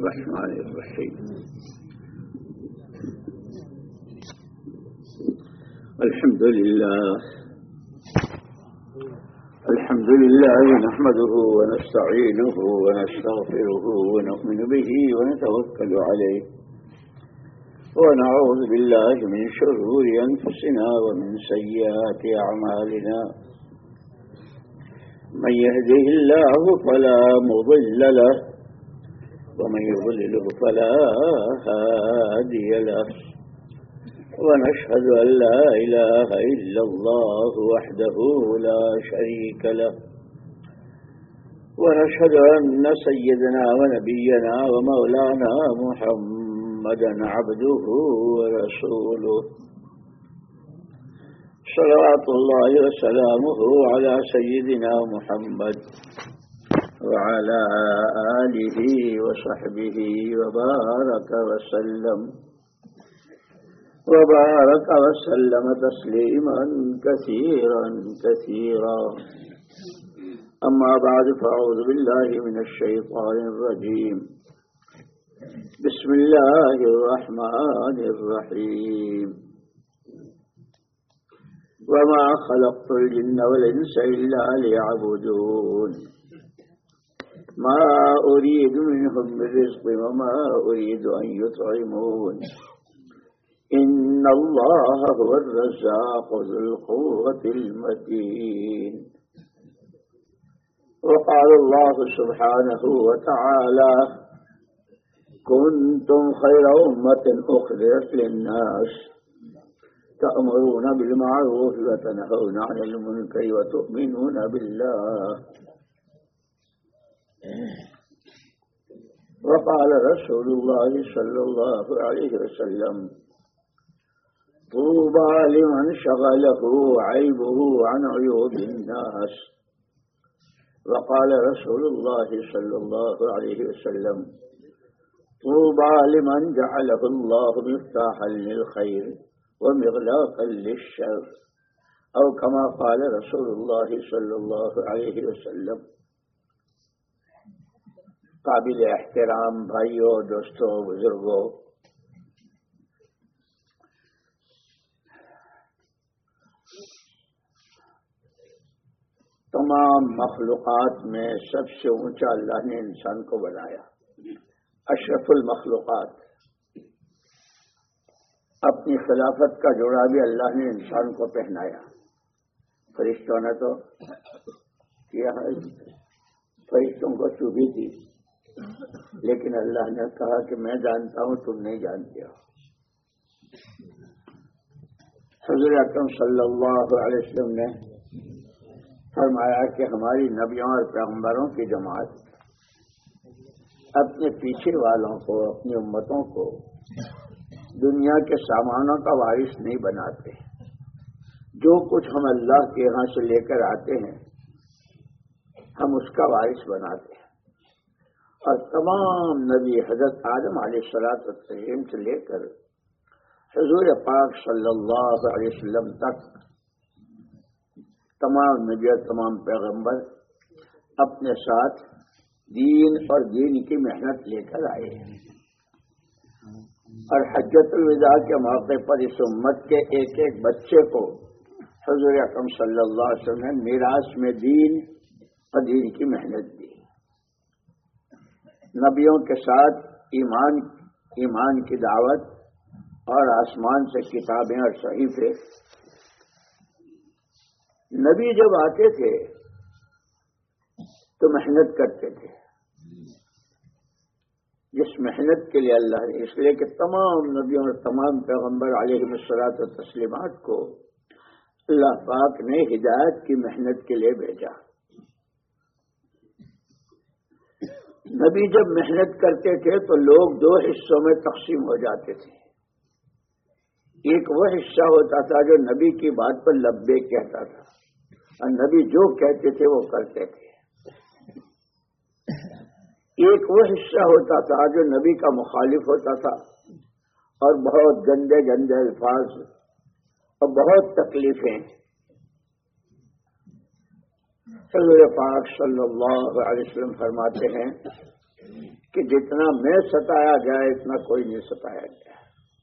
الرحمن الرحيم الحمد لله نحمده ونستعينه ونستغفره ونؤمن به ونتوكل عليه ونعوذ بالله من شرور أنفسنا ومن سيئات أعمالنا من يهده الله فلا مضل له ومن يضلله فلا هادي له ونشهد أن لا إله إلا الله وحده لا شريك له ونشهد أن سيدنا ونبينا ومولانا محمدا عبده ورسوله صلوات الله وسلامه على سيدنا محمد وعلى آله وصحبه وبارك وسلم تسليما كثيرا أما بعد فأعوذ بالله من الشيطان الرجيم بسم الله الرحمن الرحيم وما خلقت الجن والإنس إلا ليعبدون ما أريد منهم من رزق وما أريد أن يطعمون إن الله هو الرزاق ذو القوة المتين وقال الله سبحانه وتعالى كنتم خير أمة أخرجت للناس تأمرون بالمعروف وتنهون عن المنكر وتؤمنون بالله وقال رسول الله صلى الله عليه وسلم طوبى لمن شغله عيبه عن عيوب الناس وقال رسول الله صلى الله عليه وسلم طوبى لمن جعله الله مفتاحا للخير ومغلاقا للشر أو كما قال رسول الله صلى الله عليه وسلم. قابل احترام بھائیوں، دوستوں، بزرگوں، تمام مخلوقات میں سب سے اونچا اللہ نے انسان کو بنایا، اشرف المخلوقات. اپنی خلافت کا جوڑا بھی اللہ نے انسان کو پہنایا. فرشتوں نے تو کیا ہے، فرشتوں کو چوبی تھی، لیکن اللہ نے کہا کہ میں جانتا ہوں تم نہیں جانتے ہو. حضور اکرم صلی اللہ علیہ وسلم نے فرمایا کہ ہماری نبیوں اور پیغمبروں کی جماعت اپنے پیچھے والوں کو، اپنی امتوں کو دنیا کے سامانوں کا وارث نہیں بناتے. جو کچھ ہم اللہ کے یہاں سے لے کر آتے ہیں ہم اس کا وارث بناتے ہیں. اور تمام نبی حضرت آدم علیہ السلام سے لے کر حضور پاک صلی اللہ علیہ وسلم تک تمام نبی اور تمام پیغمبر اپنے ساتھ دین اور دین کی محنت لے کر آئے ہیں. اور حجۃ الوداع کے موقع پر اس امت کے ایک ایک بچے کو حضور اکرم صلی اللہ علیہ وسلم نے میراث میں دین اور دین کی محنت دی. نبیوں کے ساتھ ایمان کی دعوت اور آسمان سے کتابیں اور صحیفے. نبی جب آتے تھے تو محنت کرتے تھے، جس محنت کے لیے اللہ نے، اس لیے کہ تمام نبیوں اور تمام پیغمبر علیہ الصلوۃ والتسلیمات کو اللہ پاک نے ہدایت کی محنت کے لیے بھیجا. نبی جب محنت کرتے تھے تو لوگ دو حصوں میں تقسیم ہو جاتے تھے. ایک وہ حصہ ہوتا تھا جو نبی کی بات پر لبیک کہتا تھا اور نبی جو کہتے تھے وہ کرتے تھے. ایک وہ حصہ ہوتا تھا جو نبی کا مخالف ہوتا تھا اور بہت گندے گندے الفاظ اور بہت تکلیفیں. حضور پاک صلی اللہ علیہ وسلم فرماتے ہیں کہ جتنا میں ستایا جائے اتنا کوئی نہیں ستایا گیا.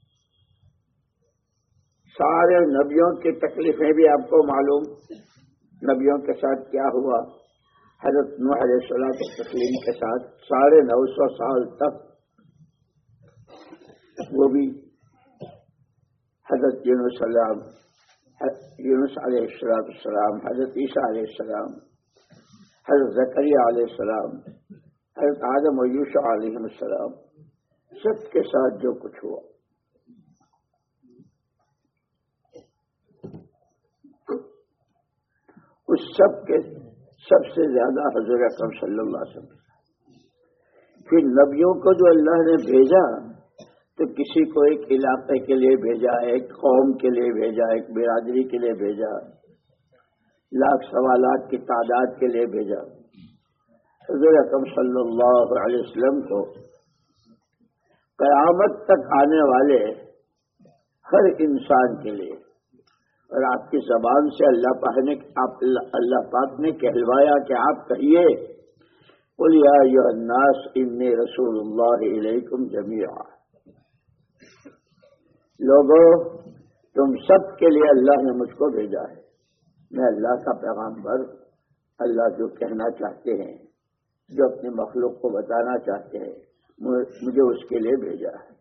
سارے نبیوں کی تکلیفیں بھی آپ کو معلوم، نبیوں کے ساتھ کیا ہوا. حضرت نوح علیہ السلام کی تکلیف کے ساتھ 950 سال تک وہ بھی حضرت یونس علیہ السلام، حضرت عیسیٰ علیہ السلام، حضرت زکریا علیہ السلام، حضرت آدم و یوشع علیہ السلام، سب کے ساتھ جو کچھ ہوا. اس سب کے سب سے زیادہ حضور اکرم صلی اللہ علیہ وسلم. پھر نبیوں کو جو اللہ نے بھیجا تو کسی کو ایک علاقے کے لیے بھیجا، ایک قوم کے لیے بھیجا، ایک برادری کے لیے بھیجا، لاکھ سوا لاکھ کی تعداد کے لیے بھیجا. حضور اکرم صلی اللہ علیہ وسلم کو قیامت تک آنے والے ہر انسان کے لیے، اور آپ کی زبان سے اللہ پاک نے کہلوایا کہ آپ کہیے قل یا ایھا الناس انی رسول اللہ الیکم جمیعا. لوگوں تم سب کے لیے اللہ نے مجھ کو بھیجا ہے، میں اللہ کا پیغامبر. اللہ جو کہنا چاہتے ہیں، جو اپنی مخلوق کو بتانا چاہتے ہیں، مجھے اس کے لیے بھیجا ہے.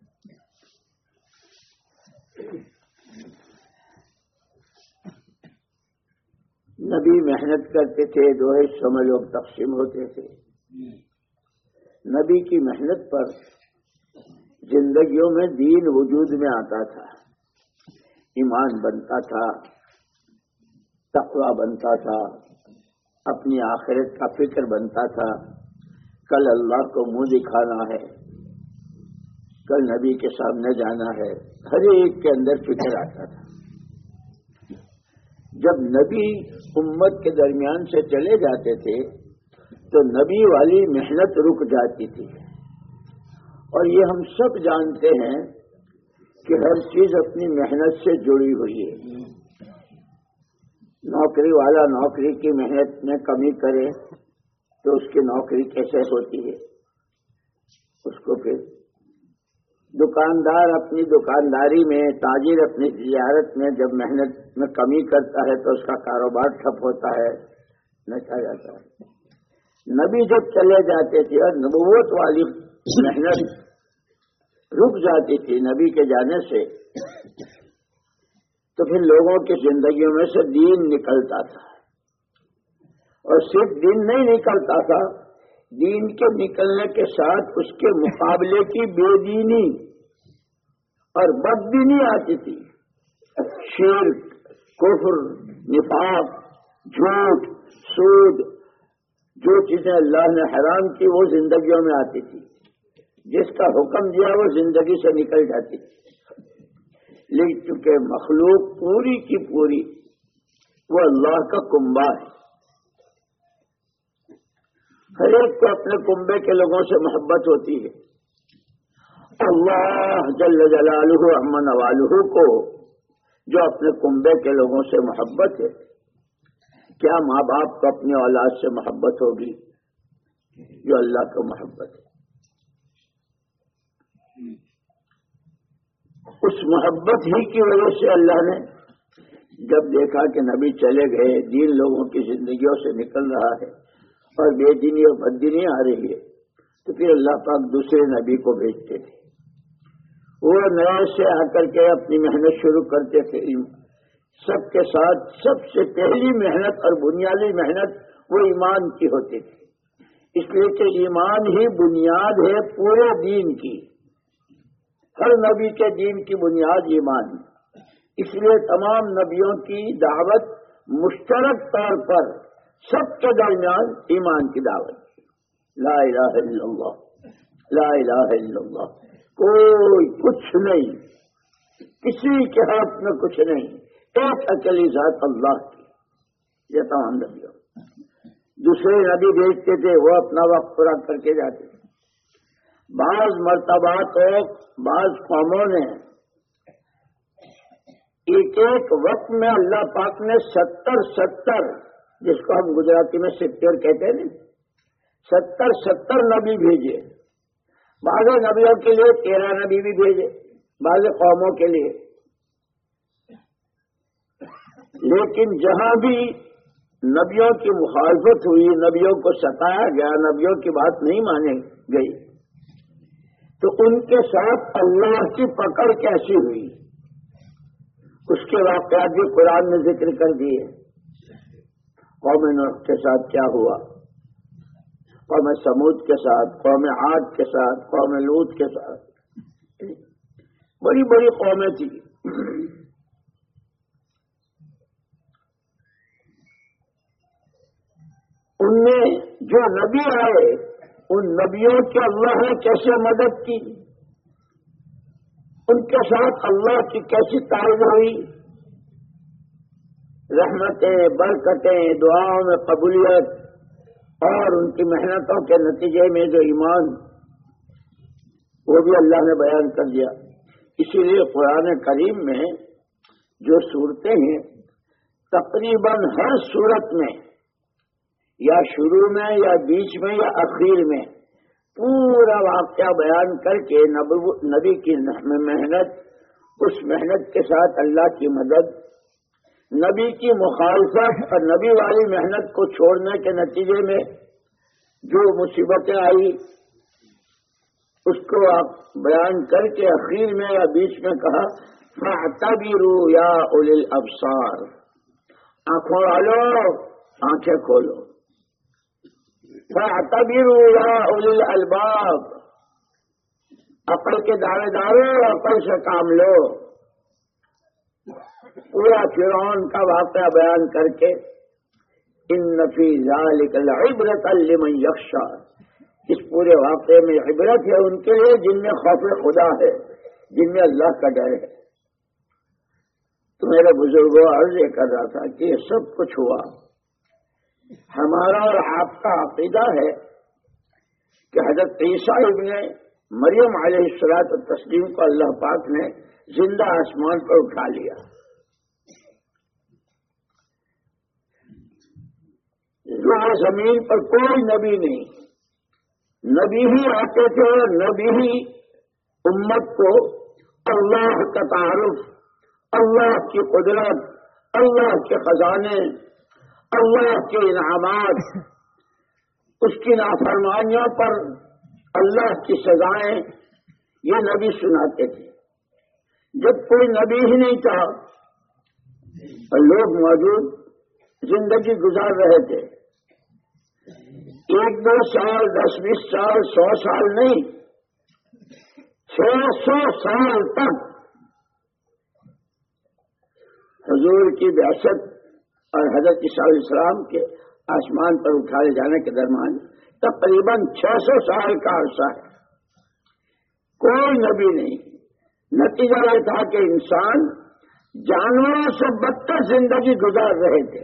نبی محنت کرتے تھے، 2 حصوں میں لوگ تقسیم ہوتے تھے. نبی کی محنت پر زندگیوں میں دین وجود میں آتا تھا، ایمان بنتا تھا، تقویٰ بنتا تھا، اپنی آخرت کا فکر بنتا تھا. کل اللہ کو منہ دکھانا ہے، کل نبی کے سامنے جانا ہے، ہر ایک کے اندر فکر آتا تھا. جب نبی امت کے درمیان سے چلے جاتے تھے تو نبی والی محنت رک جاتی تھی. اور یہ ہم سب جانتے ہیں کہ ہر چیز اپنی محنت سے جڑی ہوئی ہے. نوکری والا نوکری کی محنت میں کمی کرے تو اس کی نوکری کیسے ہوتی ہے؟ اس کو پھر دکاندار اپنی دکانداری میں، تاجر اپنی تجارت میں جب محنت میں کمی کرتا ہے تو اس کا کاروبار ٹھپ ہوتا ہے، نچا جاتا ہے. نبی جب چلے جاتے تھے اور نبوت والی محنت رک جاتی تھی نبی کے جانے سے، تو پھر لوگوں کی زندگیوں میں سے دین نکلتا تھا. اور صرف دین نہیں نکلتا تھا، دین کے نکلنے کے ساتھ اس کے مقابلے کی بے دینی اور بددینی آتی تھی. شرک، کفر، نفاق، جھوٹ، سود، جو چیزیں اللہ نے حرام کی وہ زندگیوں میں آتی تھی. جس کا حکم دیا وہ زندگی سے نکل جاتی تھی. لیکن چونکہ مخلوق پوری کی پوری وہ اللہ کا کنبہ ہے، ہر ایک کو اپنے کنبے کے لوگوں سے محبت ہوتی ہے. اللہ جل جلالہ عم نوالہ کو جو اپنے کنبے کے لوگوں سے محبت ہے، کیا ماں باپ کو اپنی اولاد سے محبت ہوگی جو اللہ کو محبت ہے؟ اس محبت ہی کی وجہ سے اللہ نے جب دیکھا کہ نبی چلے گئے، دین لوگوں کی زندگیوں سے نکل رہا ہے اور بے دینی اور بددینی آ رہی ہے، تو پھر اللہ پاک دوسرے نبی کو بھیجتے تھے. وہ نئے سے آ کر کے اپنی محنت شروع کرتے تھے. سب کے ساتھ سب سے پہلی محنت اور بنیادی محنت وہ ایمان کی ہوتی تھی، اس لیے کہ ایمان ہی بنیاد ہے پورے دین کی. ہر نبی کے دین کی بنیاد ایمان ہے. اس لیے تمام نبیوں کی دعوت مشترک طور پر سب کے درمیان ایمان کی دعوت. لا الہ الا اللہ، لا الہ الا اللہ. کوئی کچھ نہیں، کسی کے ہاتھ میں کچھ نہیں، ایک اکیلی ذات اللہ کی. یہ تمام نبیوں. دوسرے نبی بھیجتے تھے، وہ اپنا وقت پورا کر کے جاتے. بعض مرتبہ تو بعض قوموں نے ایک ایک وقت میں اللہ پاک نے 70 جس کو ہم گجراتی میں 70 کہتے ہیں، 70 نبی بھیجے. بعض نبیوں کے لیے 13 نبی بھی بھیجے، بعض قوموں کے لیے، لیکن جہاں بھی نبیوں کی مخالفت ہوئی، نبیوں کو ستایا گیا، نبیوں کی بات نہیں مانی گئی، تو ان کے ساتھ اللہ کی پکڑ کیسی ہوئی، اس کے واقعات بھی قرآن نے ذکر کر دیے۔ قوم نوح کے ساتھ کیا ہوا، قوم سمود کے ساتھ، قوم عاد کے ساتھ، قوم لوط کے ساتھ، بڑی بڑی قومیں تھیں۔ ان میں جو نبی آئے، ان نبیوں کی اللہ نے کیسے مدد کی، ان کے ساتھ اللہ کی کیسی تعریف ہوئی، رحمتیں، برکتیں، دعاؤں میں قبولیت، اور ان کی محنتوں کے نتیجے میں جو ایمان، وہ بھی اللہ نے بیان کر دیا۔ اسی لیے قرآن کریم میں جو صورتیں ہیں، تقریباً ہر صورت میں یا شروع میں یا بیچ میں یا اخیر میں پورا واقعہ بیان کر کے نبی کی محنت، اس محنت کے ساتھ اللہ کی مدد، نبی کی مخالفت اور نبی والی محنت کو چھوڑنے کے نتیجے میں جو مصیبتیں آئی، اس کو آپ بیان کر کے اخیر میں یا بیچ میں کہا فَاعْتَبِرُوا يَا أُولِي الْأَبْصَارِ، آنکھوں والو آنکھیں کھولو، فَاعْتَبِرُوا يَا أُولِي الْأَلْبَابِ، عقل کے دعوے دارو عقل سے کام لو۔ پورا فرعون کا واقعہ بیان کر کے ان فی ذلک لعبرۃ لمن یخشی، اس پورے واقعے میں عبرت ہے ان کے لیے جن میں خوف خدا ہے، جن میں اللہ کا ڈر ہے۔ تو میرے بزرگوں عرض یہ کر رہا تھا کہ یہ سب کچھ ہوا، ہمارا اور آپ کا عقیدہ ہے کہ حضرت عیسیٰ ابن مریم علیہ الصلوۃ والتسلیم کو اللہ پاک نے زندہ آسمان پر اٹھا لیا۔ یہاں زمین پر کوئی نبی نہیں، نبی ہی آتے تھے اور نبی ہی امت کو اللہ کا تعارف، اللہ کی قدرت، اللہ کے خزانے، اللہ کے انعامات، اس کی نافرمانیوں پر اللہ کی سزائیں، یہ نبی سناتے تھے۔ جب کوئی نبی ہی نہیں تھا اور لوگ موجود زندگی گزار رہے تھے، 1-2 سال 10-20 سال 100 سال نہیں، 600 سال تک حضور کی بعثت اور حضرت عیسیٰ علیہ السلام کے آسمان پر اٹھائے جانے کے درمیان تقریباً 600 سال کا عرصہ ہے، کوئی نبی نہیں۔ نتیجہ یہ تھا کہ انسان جانوروں سے بدتر زندگی گزار رہے تھے۔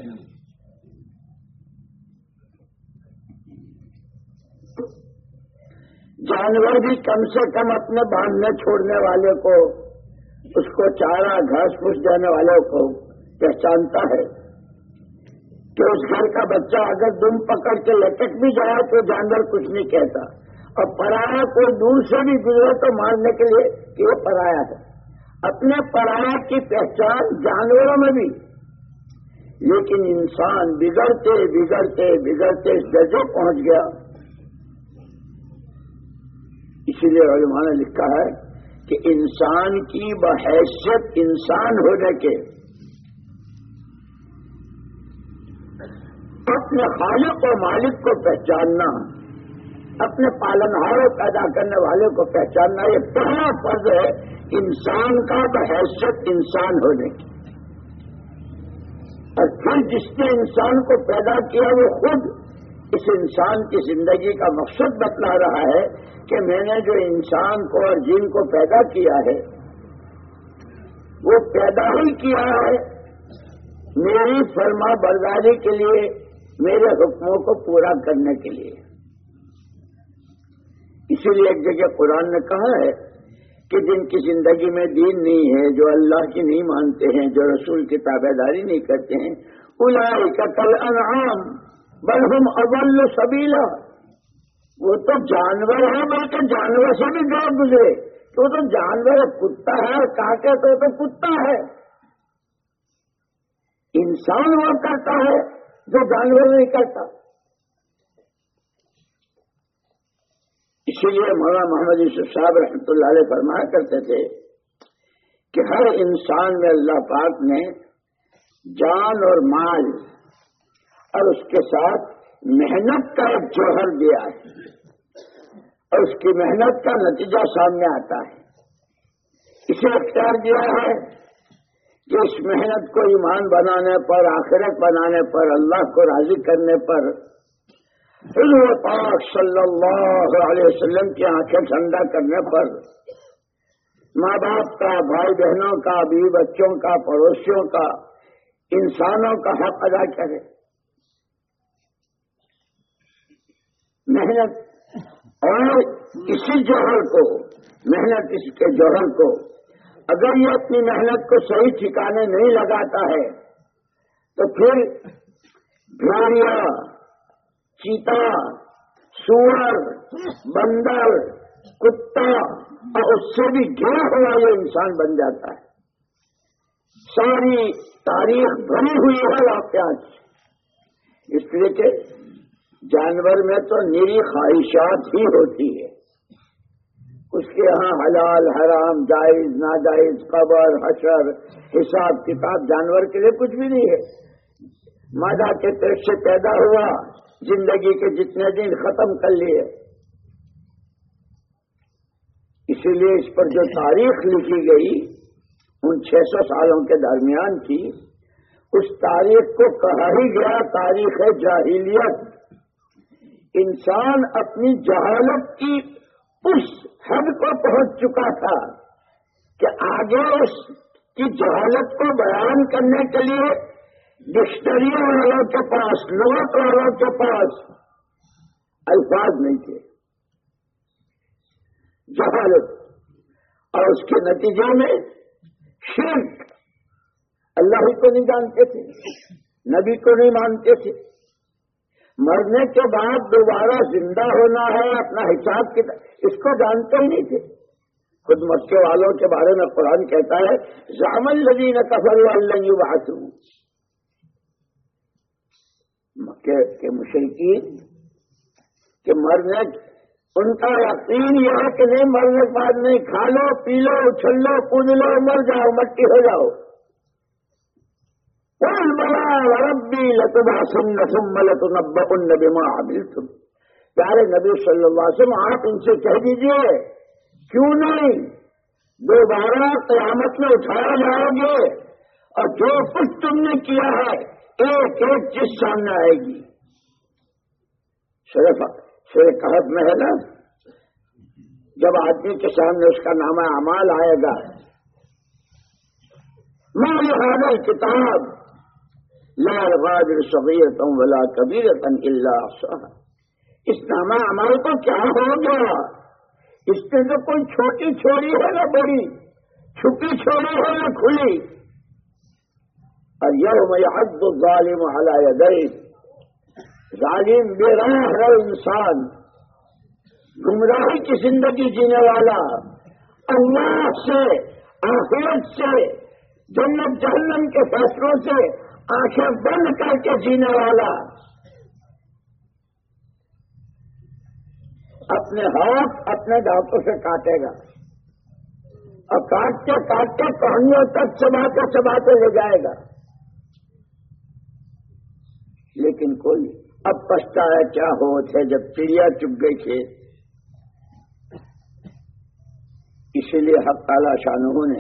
جانور بھی کم سے کم اپنے باندھنے چھوڑنے والے کو، اس کو چارہ گھاس پھوس دینے والوں کو پہچانتا ہے کہ اس گھر کا بچہ اگر دم پکڑ کے لٹک بھی جائے تو جانور کچھ نہیں کہتا، اور پرایا کوئی دور سے بھی گزرے تو مارنے کے لیے کہ وہ پرایا ہے۔ اپنے پرایا کی پہچان جانوروں میں بھی، لیکن انسان بگڑتے بگڑتے بگڑتے اس درجے پہنچ گیا۔ اسی لیے علماء نے لکھا ہے کہ انسان کی بحیثیت انسان ہونے کے اپنے خالق و مالک کو پہچاننا، اپنے پالنہاروں پیدا کرنے والے کو پہچاننا، یہ پہلا فرض ہے انسان کا بحیثیت انسان ہونے کی۔ اور پھر جس نے انسان کو پیدا کیا وہ خود اس انسان کی زندگی کا مقصد بتلا رہا ہے کہ میں نے جو انسان کو اور جن کو پیدا کیا ہے وہ پیدا ہی کیا ہے میری فرما برداری کے لیے، میرے حکموں کو پورا کرنے کے لیے۔ اسی لیے ایک جگہ قرآن نے کہا ہے کہ جن کی زندگی میں دین نہیں ہے، جو اللہ کی نہیں مانتے ہیں، جو رسول کی تابعداری نہیں کرتے ہیں، اولئک کالانعام بل ہم اضل سبیلا، وہ تو جانور ہے، بلکہ جانور سے بھی گزر گزرے، تو جانور کتا ہے، کاٹے تو کتا ہے۔ انسان وہ کرتا ہے جو جانور نہیں کرتا۔ اسی لیے مولانا محمد یوسف صاحب رحمۃ اللہ علیہ فرمایا کرتے تھے کہ ہر انسان میں اللہ پاک نے جان اور مال اور اس کے ساتھ محنت کا ایک جوہر دیا ہے، اور اس کی محنت کا نتیجہ سامنے آتا ہے۔ اسے اختیار دیا ہے کہ اس محنت کو ایمان بنانے پر، آخرت بنانے پر، اللہ کو راضی کرنے پر، حضور پاک صلی اللہ علیہ وسلم کی آنکھیں ٹھنڈا کرنے پر، ماں باپ کا، بھائی بہنوں کا، بیوی بچوں کا، پڑوسیوں کا، انسانوں کا حق ادا کرے۔ محنت اور اسی جوہر کو، محنت اس کے جوہر کو، اگر یہ اپنی محنت کو صحیح ٹھکانے نہیں لگاتا ہے تو پھر بھیڑیا، چیتا، سور، بندر، کتا اور اس سے بھی گرا ہوا یہ انسان بن جاتا ہے۔ ساری تاریخ بھری ہوئی ہے واقعات، اس لیے کہ جانور میں تو نیری خواہشات ہی ہوتی ہے، اس کے ہاں حلال حرام، جائز ناجائز، قبر حشر، حساب کتاب جانور کے لیے کچھ بھی نہیں ہے۔ مادہ کے پیٹ سے پیدا ہوا، زندگی کے جتنے دن ختم کر لیے۔ اسی لیے اس پر جو تاریخ لکھی گئی ان 600 سالوں کے درمیان کی، اس تاریخ کو کہا ہی گیا تاریخ جاہلیت۔ انسان اپنی جہالت کی اس حد کو پہنچ چکا تھا کہ آگے اس کی جہالت کو بیان کرنے کے لیے ڈکشنری والوں کے پاس، لغت والوں کے پاس الفاظ نہیں تھے۔ جہالت، اور اس کے نتیجے میں شرک، اللہ ہی کو نہیں جانتے تھے، نبی کو نہیں مانتے تھے۔ مرنے کے بعد دوبارہ زندہ ہونا ہے، اپنا حساب کتاب، اس کو جانتے ہی نہیں تھے۔ خود مکے والوں کے بارے میں قرآن کہتا ہے زعم الذین کفروا ان لن یبعثوا، مکے کے مشرکین کہ مرنے، ان کا یقین یہ ہے کہ نہیں مرنے کے بعد نہیں، کھا لو پی لو اچھل لو کود لو مر جاؤ، مٹی ہو جاؤ۔ قل بلی وربی لتبعثن ثم لتنبؤن بما عملتم۔ پیارے نبی صلی اللہ علیہ وسلم آپ ان سے کہہ دیجئے کیوں نہیں، دوبارہ قیامت میں اٹھایا جاؤ گے اور جو کچھ تم نے کیا ہے ایک ایک چیز سامنے آئے گی۔ سورہ کہف میں ہے نا، جب آدمی کے سامنے اس کا نامہ اعمال آئے گا، ما لهذا الكتاب لا يغادر صغيرة ولا كبيرة إلا أحصاها۔ اس نامہ اعمال کو کیا ہو گیا؟ اس میں تو کوئی چھوٹی چھوڑی ہے نہ بڑی، چھپی چھوڑی ہے نہ کھلی۔ اليوم يعض الظالم على يديه، ظالم بے راہ ہے انسان، گمراہی کی زندگی جینے والا، اللہ سے، آخرت سے، جنت جہنم کے فیصلوں سے آنکھیں بند کر کے جینے والا، اپنے ہاتھ اپنے دانتوں سے کاٹے گا اور کاٹتے کاٹتے کہانیوں تک چباتے لے جائے گا، لیکن کوئی اب پچھتا ہے کیا ہو تھے جب چڑیا چگ گئی تھے۔ اسی لیے حق تعالی شانہ نے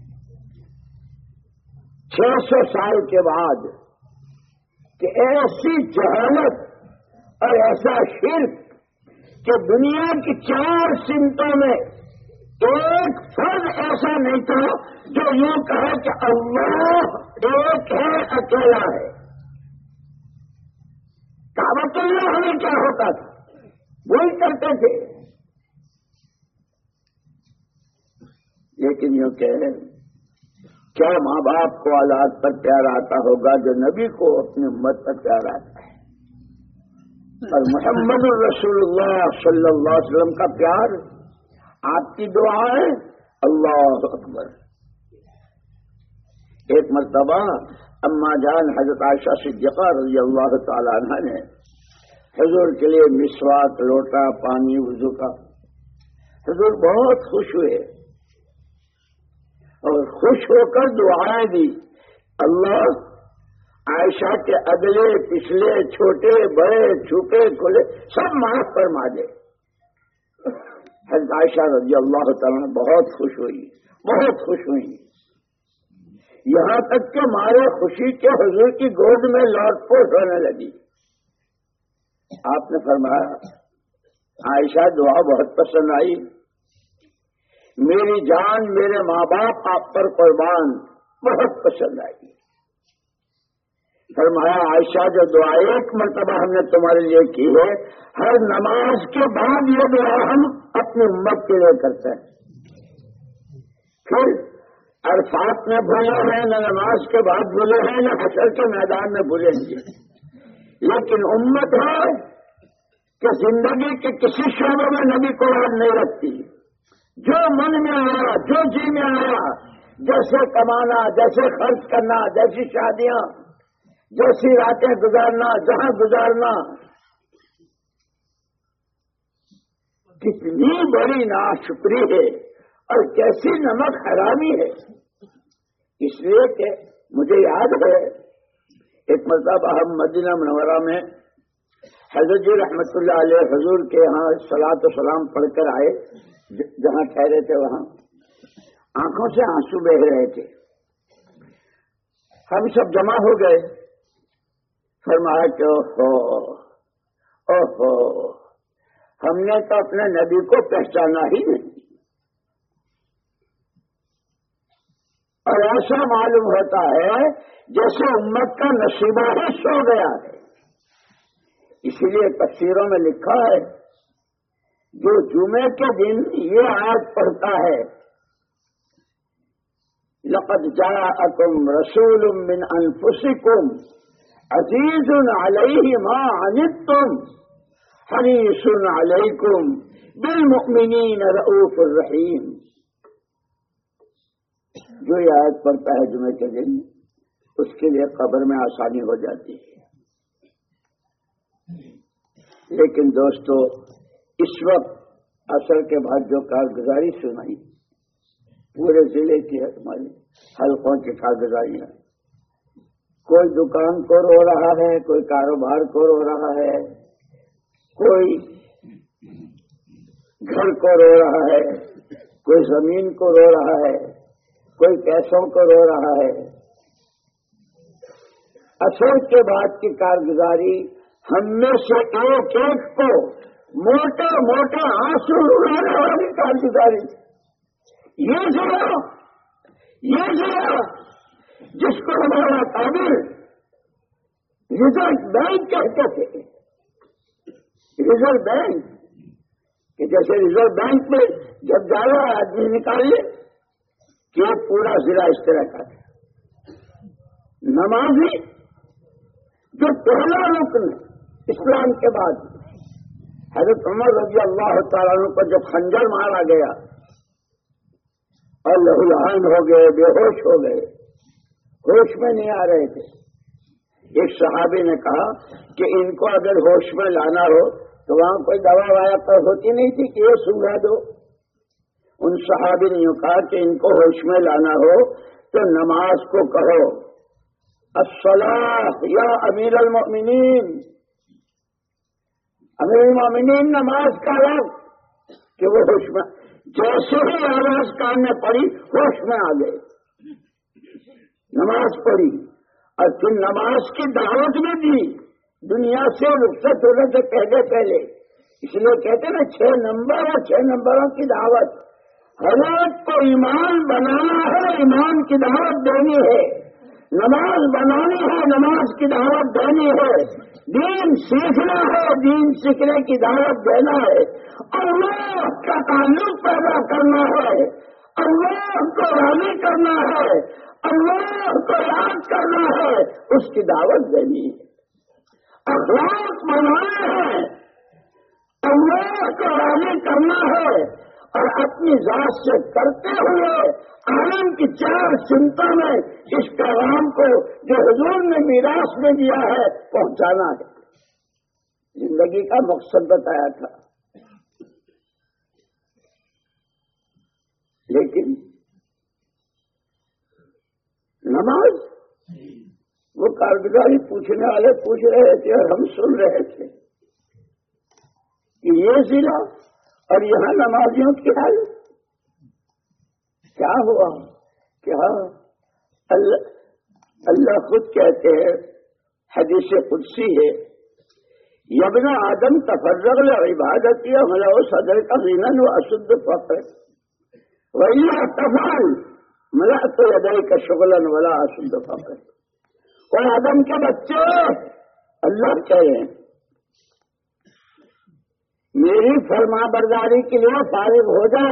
600 سال کے بعد کہ ایسی جہالت اور ایسا شرک کہ دنیا کی 4 سمتوں میں ایک فرد ایسا نہیں تھا جو یوں کہے کہ اللہ ایک ہے، اکیلا ہے۔ کعبۃ اللہ ہمیں کیا ہوتا تھا، وہی کرتے تھے، لیکن یوں کہ کیا ماں باپ کو اولاد پر پیار آتا ہوگا جو نبی کو اپنی امت پر پیار آتا ہے؟ اور محمد الرسول اللہ صلی اللہ علیہ وسلم کا پیار، آپ کی دعائیں، اللہ اکبر۔ ایک مرتبہ اما جان حضرت عائشہ صدیقہ رضی اللہ تعالی عنہ نے حضور کے لیے مسواک، لوٹا پانی وضو کا، حضور بہت خوش ہوئے اور خوش ہو کر دعائیں دی، اللہ عائشہ کے اگلے پچھلے چھوٹے بڑے چھپے کھلے سب معاف فرما دے۔ حضرت عائشہ رضی اللہ تعالیٰ عنہ بہت خوش ہوئی، بہت خوش ہوئی، یہاں تک کہ مارے خوشی کے حضور کی گود میں لوٹ پوٹ ہونے لگی۔ آپ نے فرمایا عائشہ دعا بہت پسند آئی، میری جان میرے ماں باپ آپ پر قربان، بہت پسند آئی۔ فرمایا عائشہ جو دعا ایک مرتبہ ہم نے تمہارے لیے کی ہے، ہر نماز کے بعد یہ دعا ہم اپنی امت کے لیے کرتے ہیں۔ پھر عرفات میں بھولے ہیں، نہ نماز کے بعد بھولے ہیں، نہ حشر کے میدان میں بھولیں گے، لیکن امت ہے کہ زندگی کے کسی شعبے میں نبی کو یاد نہیں رکھتی، جو من میں آیا، جو جی میں آیا، جیسے کمانا، جیسے خرچ کرنا، جیسی شادیاں، جیسی راتیں گزارنا، جہاں گزارنا، کتنی بڑی ناشکری ہے اور کیسی نمک حرامی ہے۔ اس لیے کہ مجھے یاد ہے ایک مرتبہ ہم مدینہ منورہ میں حضرت جی رحمت اللہ علیہ حضور کے یہاں صلاۃ و سلام پڑھ کر آئے، جہاں ٹھہرے تھے وہاں آنکھوں سے آنسو بہہ رہے تھے، ہم سب جمع ہو گئے، فرمایا کہ اوہو ہم نے تو اپنے نبی کو پہچانا ہی نہیں، اور ایسا معلوم ہوتا ہے جیسے امت کا نصیبہ ہی سو گیا ہے۔ اسی لیے تفسیروں میں لکھا ہے جو جمعے کے دن یہ آیت پڑھتا ہے لقد جاءکم رسول من انفسکم عزیز علیہ ما عنتم حریص علیکم بالمؤمنین رؤوف الرحیم، جو یہ آیت پڑھتا ہے جمعے کے دن اس کے لیے قبر میں آسانی ہو جاتی ہے۔ لیکن دوستو اس وقت عصر کے بعد جو کارگزاری سنائی پورے ضلع کی ہے، ہماری حلقوں کی کارگزاریاں، کوئی دکان کو رو رہا ہے، کوئی کاروبار کو رو رہا ہے، کوئی گھر کو رو رہا ہے، کوئی زمین کو رو رہا ہے، کوئی پیسوں کو رو رہا ہے۔ عصر کے بعد کی کارگزاری ہم میں سے ایک ایک کو موٹا موٹا آنسو رلانے والی کارگزاری، یہ ذرا جس کو ہمارا تعبیر ریزرو بینک کہتے تھے، ریزرو بینک کہ جیسے ریزرو بینک میں جب جایا آدمی نکالیے کہ پورا ضلع اس طرح کا تھا۔ نمازی جو پہلا رکن اسلام کے بعد حضرت عمر رضی اللہ تعالیٰ عنہ کو جب خنجر مارا گیا اور لہولہان ہو گئے، بے ہوش ہو گئے، ہوش میں نہیں آ رہے تھے، ایک صحابی نے کہا کہ ان کو اگر ہوش میں لانا ہو تو وہاں کوئی دوا وایا پر ہوتی نہیں تھی کہ یہ سنگھا دو۔ ان صحابی نے یوں کہا کہ ان کو ہوش میں لانا ہو تو نماز کو کہو الصلاۃ یا امیر المؤمنین، امیر المؤمنین نماز کا وقت، کہ وہ ہوش میں، جیسے ہی آواز کان میں پڑی ہوش میں آ گئے، نماز پڑھی اور پھر نماز کی دعوت بھی دی دنیا سے رخصت ہونے سے پہلے۔ اس لیے کہتے ہیں نا 6 نمبر اور 6 نمبروں کی دعوت، ہر ایک کو ایمان بنانا ہے، ایمان کی دعوت دینی ہے، نماز بنانی ہے، نماز کی دعوت دینی ہے، دین سیکھنا ہے، دین سیکھنے کی دعوت دینا ہے، اللہ کا تعلق پیدا کرنا ہے، اللہ کو راضی کرنا ہے، اللہ کو یاد کرنا ہے، اس کی دعوت دینی ہے۔ اخلاق بنانا ہے، اللہ کو راضی کرنا ہے، اور اپنی ذات سے کرتے ہوئے عالم کی چار سمتوں میں اس پیغام کو جو حضور نے میراث میں دیا ہے پہنچانا ہے۔ زندگی کا مقصد بتایا تھا، لیکن نماز، وہ کارگزاری پوچھنے والے پوچھ رہے تھے اور ہم سن رہے تھے کہ یہ ضلع اور یہاں نمازیوں کی حالت کیا ہوا؟ کیا اللہ خود کہتے ہیں، حدیث قدسی ہے، یبن آدم تفرغ لعبادتی وملأ صدرک غنى واشد فقر والا تفعل ملأت یدیک شغلا ولا اشد فقر۔ اور آدم کے بچے، اللہ کہہ رہے ہیں میری فرما برداری کے لیے فارغ ہو جا۔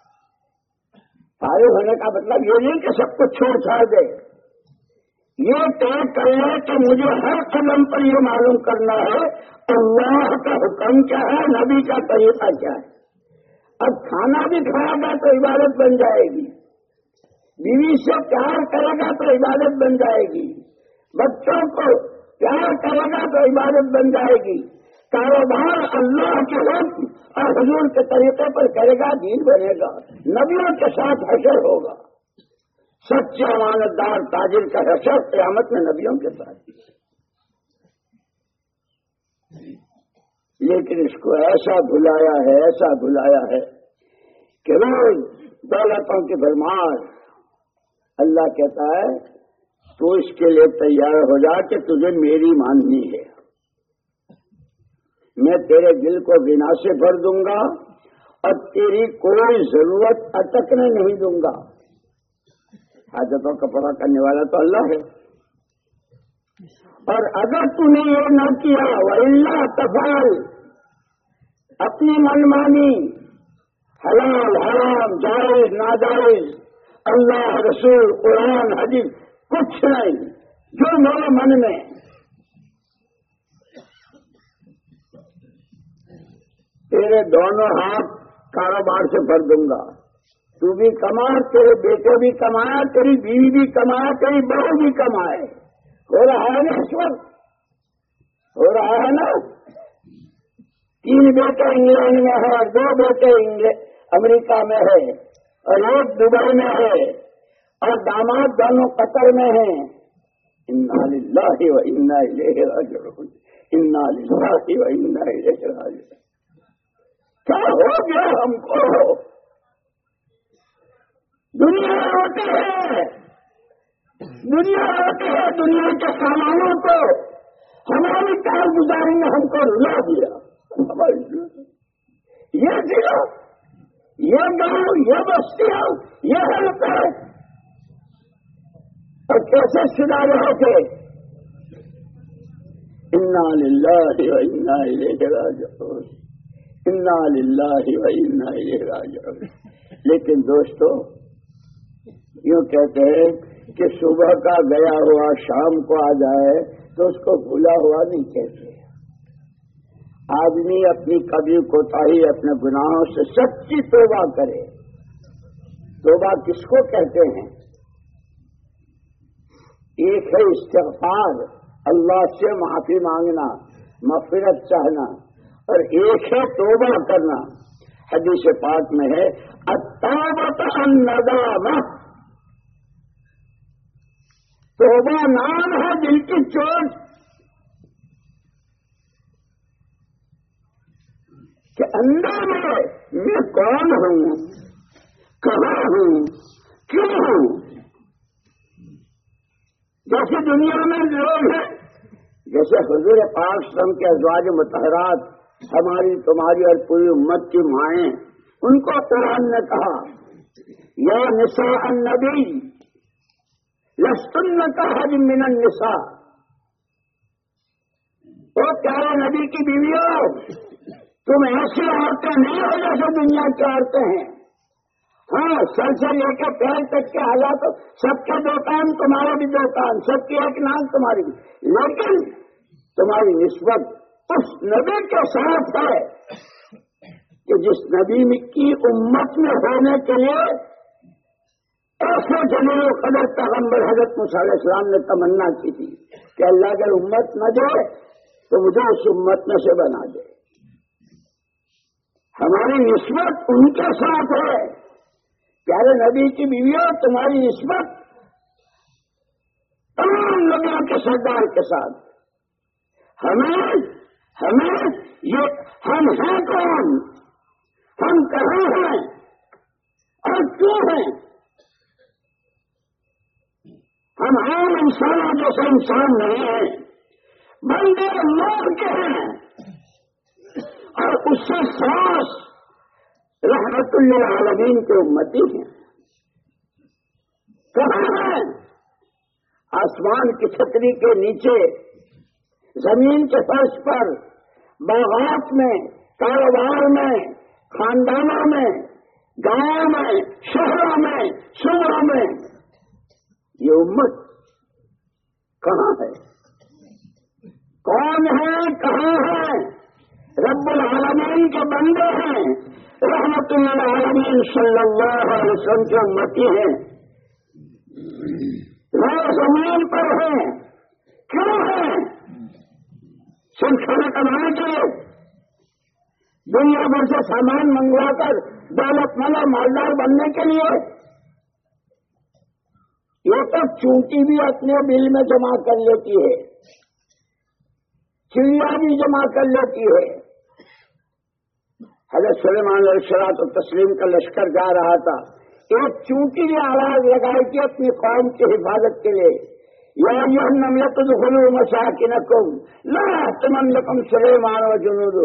فارغ ہونے کا مطلب یہ نہیں کہ سب کچھ چھوڑ چھاڑ دے، یہ طے کر لے کہ مجھے ہر قدم پر یہ معلوم کرنا ہے اللہ کا حکم کیا ہے، نبی کا طریقہ کیا ہے۔ اب کھانا بھی کھائے گا تو عبادت بن جائے گی، بیوی سے پیار کرے گا تو عبادت بن جائے گی، بچوں کو پیار کرے گا تو عبادت بن جائے گی، کاروبار اللہ کے حکم اور حضور کے طریقے پر کرے گا، دین بنے گا، نبیوں کے ساتھ حشر ہوگا۔ سچے امانت دار تاجر کا حشر قیامت میں نبیوں کے ساتھ۔ لیکن اس کو ایسا بھلایا ہے، ایسا بھلایا ہے کہ روز دولتوں کی بھرمار۔ اللہ کہتا ہے تو اس کے لیے تیار ہو جا کہ تجھے میری ماننی ہے، میں تیرے دل کو غنا سے بھر دوں گا اور تیری کوئی ضرورت اٹکنے نہیں دوں گا۔ حاجتوں کا پورا کرنے والا تو اللہ ہے، اور اگر تو نے یہ نہ کیا وَإِلَّا تَفْعَلْ، اپنی منمانی، حلال حرام، جائز ناجائز، اللہ رسول قرآن حدیث کچھ نہیں، جو میرے من میں تیرے دونوں ہاتھ کاروبار سے بھر دوں گا، تو بھی کما، تیرے بیٹے بھی کمائے، تیری بیوی بھی کمائے، تیری بہو بھی کمائے۔ ہو رہا ہے نا اس وقت، ہو رہا ہے نا؟ 3 بیٹے انگلینڈ میں ہے، 2 بیٹے امریکہ میں ہے، اور 1 دبئی میں ہے، اور داماد دونوں قطر میں ہیں۔ انا للہ و انا الیہ راجعون، انا للہ و انا الیہ راجعون۔ کیا ہو گیا ہم کو؟ دنیا ہوتی ہے، دنیا ہوتی ہے، دنیا کے سامانوں کو ہماری کارگزاری نے ہم کو رلا دیا۔ یہ ضلع، یہ گاؤں، یہ بستیاں، یہ حلقہ، اور کیسے سنا رہے تھے انا للہ و انا الیہ راجعون، انا للہ و انا الیہ راجعون۔ لیکن دوستو، یوں کہتے ہیں کہ صبح کا گیا ہوا شام کو آ جائے تو اس کو بھولا ہوا نہیں کہتے۔ آدمی اپنی کبھی کوتاہی، اپنے گناہوں سے سچی توبہ کرے۔ توبہ کس کو کہتے ہیں؟ ایک ہے استغفار، اللہ سے معافی مانگنا، مغفرت چاہنا، اور ایک ہے توبہ کرنا۔ حدیث پاک میں ہے التوبۃ الندامہ، توبہ نام ہے دل کی چوٹ کہ اندر میں کون ہوں، کہاں ہوں، کیوں ہوں۔ جیسے دنیا میں لوگ ہیں، جیسے حضور پاک صلی اللہ علیہ وسلم کے ازواج مطہرات، ہماری تمہاری اور پوری امت کی مائیں، ان کو قرآن نے کہا یا نساء النبی لستن کاحد من النساء، او پیارے نبی کی بیویوں، تم ایسی عورتیں نہیں ہو جیسے دنیا کی عورتیں ہیں۔ ہاں، سر سے لے کے پیر تک کے حالات، سب کے 2 کان تمہارے بھی 2 کان، سب کی 1 ناک تمہاری بھی، لیکن تمہاری نسبت اس نبی کے ساتھ ہے کہ جس نبی کی امت میں ہونے کے لیے ایسے جلیل و قدر پیغمبر حضرت موسیٰ علیہ السلام نے تمنا کی تھی کہ اللہ اگر امت نہ دے تو مجھے اس امت میں سے بنا دے. ہماری نسبت ان کے ساتھ ہے. پیارے نبی کی بیویوں تمہاری نسبت تمام نبیوں کے سردار کے ساتھ. ہمیں یہ ہم ہیں کون, ہم کہاں ہیں اور کیوں ہیں؟ ہم عام انسانوں جیسے انسان نہیں ہیں, بندے اللہ کے ہیں اور اس سے خاص رحمت للعالمین کے امتی ہیں. کہاں ہیں؟ آسمان کی چھتری کے نیچے, زمین کے فرش پر, باغات میں, کاروبار میں, خاندانوں میں, گاؤں میں, شہروں میں, صوبوں میں. یہ امت کہاں ہے؟ کون ہے؟ کہاں ہے؟ رب العالمین کے بندے ہیں, رحمت للعالمین صلی اللہ علیہ وسلم کے امتی ہیں. وہ زمین پر ہیں. کیوں ہیں؟ صرف کھانا کمانے کے لیے, دنیا بھر سے سامان منگوا کر دولت مند اور مالدار بننے کے لیے. یہ تو چونٹی بھی اپنے بل میں جمع کر لیتی ہے, چڑیا بھی جمع کر لیتی ہے. حضرت سلیمان علیہ الصلوۃ والتسلیم کا لشکر جا رہا تھا, ایک چونٹی نے آواز لگائی تھی اپنی قوم کی حفاظت کے لیے, یا ایھا النملۃ ادخلوا مساکنکم لا یحطمنکم سلیمان وجنودہ.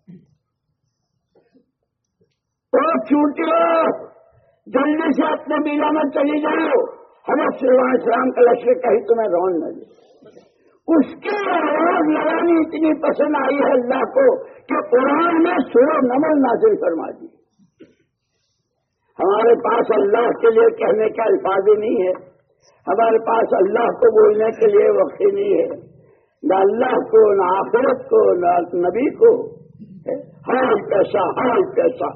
تو چونٹیوں جلدی سے اپنے بیلا میں چلی جاؤ, حضرت سلیمان علیہ السلام کا لشکر کہیں تمہیں رون نہ دے. اس کی آواز لگانی اتنی پسند آئی ہے اللہ کو کہ قرآن میں سورہ نمل نازل فرما دی. ہمارے پاس اللہ کے لیے کہنے کے الفاظ نہیں ہے, ہمارے پاس اللہ کو بولنے کے لیے وقت نہیں ہے, نہ اللہ کو, نہ آخرت کو, نہ نبی کو. حال کیسا, حال کیسا.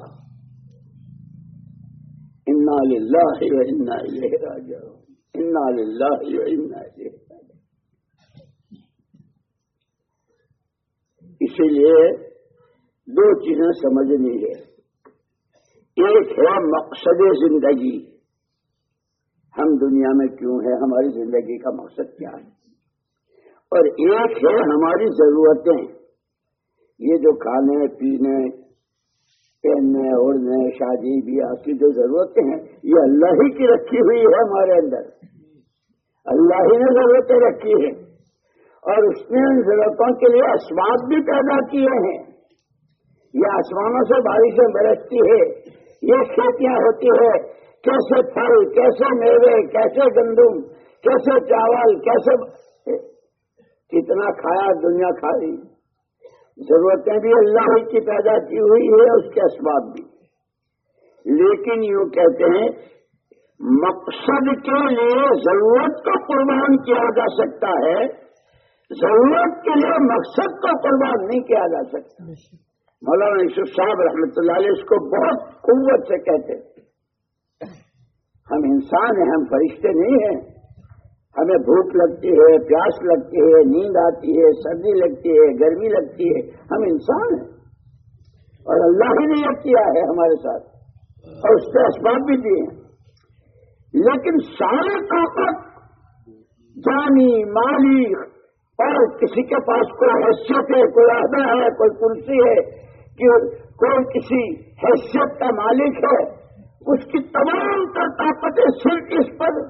انا للہ و انا الیہ راجعون, انا للہ و انا الیہ راجعون. اسی لیے دو چیزیں سمجھنی ہے. ایک ہے مقصد زندگی, ہم دنیا میں کیوں ہیں, ہماری زندگی کا مقصد کیا ہے. اور ایک ہے ہماری ضرورتیں, یہ جو کھانے پینے, پہننے اوڑھنے, شادی بیاہ کی جو ضرورتیں ہیں, یہ اللہ ہی کی رکھی ہوئی ہے ہمارے اندر. اللہ ہی نے ضرورتیں رکھی ہیں اور اس نے ان ضرورتوں کے لیے اسباب بھی پیدا کیے ہیں. یہ آسمانوں سے بارشیں برستی ہے, یہ کھیتیاں ہوتی ہے, کیسے پھل, کیسے میوے, کیسے گندم, کیسے چاول, کیسے کتنا کھایا دنیا کھا رہی. ضرورتیں بھی اللہ کی پیدا کی ہوئی ہے, اس کے اسباب بھی. لیکن یوں کہتے ہیں مقصد کے لیے ضرورت کو قربان کیا جا سکتا ہے, ضرورت کے لیے مقصد کو قربان نہیں کیا جا سکتا. مولانا یوسف صاحب رحمۃ اللہ علیہ اس کو بہت قوت سے کہتے ہیں. ہم انسان ہیں, ہم فرشتے نہیں ہیں. ہمیں بھوک لگتی ہے, پیاس لگتی ہے, نیند آتی ہے, سردی لگتی ہے, گرمی لگتی ہے. ہم انسان ہیں اور اللہ ہی نے یہ کیا ہے ہمارے ساتھ اور اس کے اسباب بھی دیے ہیں. لیکن ساری طاقت, جانی, مالی, اور کسی کے پاس کوئی حیثیت ہے, کوئی عہدہ ہے, کوئی کرسی ہے, کہ کوئی کسی حیثیت کا مالک ہے, اس کی تمام تر طاقتیں صرف اس پر.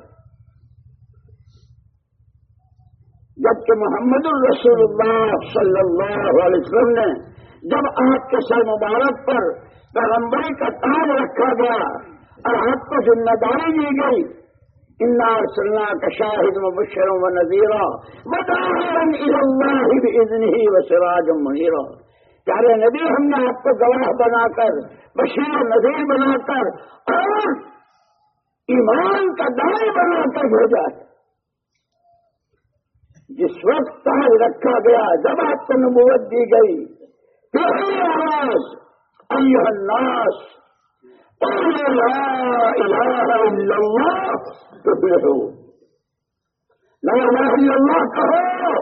جبکہ محمد الرسول اللہ صلی اللہ علیہ وسلم نے جب آپ کے سر مبارک پر پیغمبری کا تاج رکھا گیا اور آپ کو ذمہ داری دی گئی, انا ارسلناک شاہدا ومبشرا ونذیرا وداعیا الی اللہ باذنہ وسراجا منیرا. پیارے نبی, ہم نے آپ کو گواہ بنا کر, بشیر و نذیر بنا کر اور ایمان کا داعی بنا کر بھیجا ہے. جس وقت تاج رکھا گیا، جب آپ کو نبوت دی گئی، پہلی آواز ایھا الناس قولوا لا الہ الا اللہ تفلحوا، لا الہ الا اللہ کہو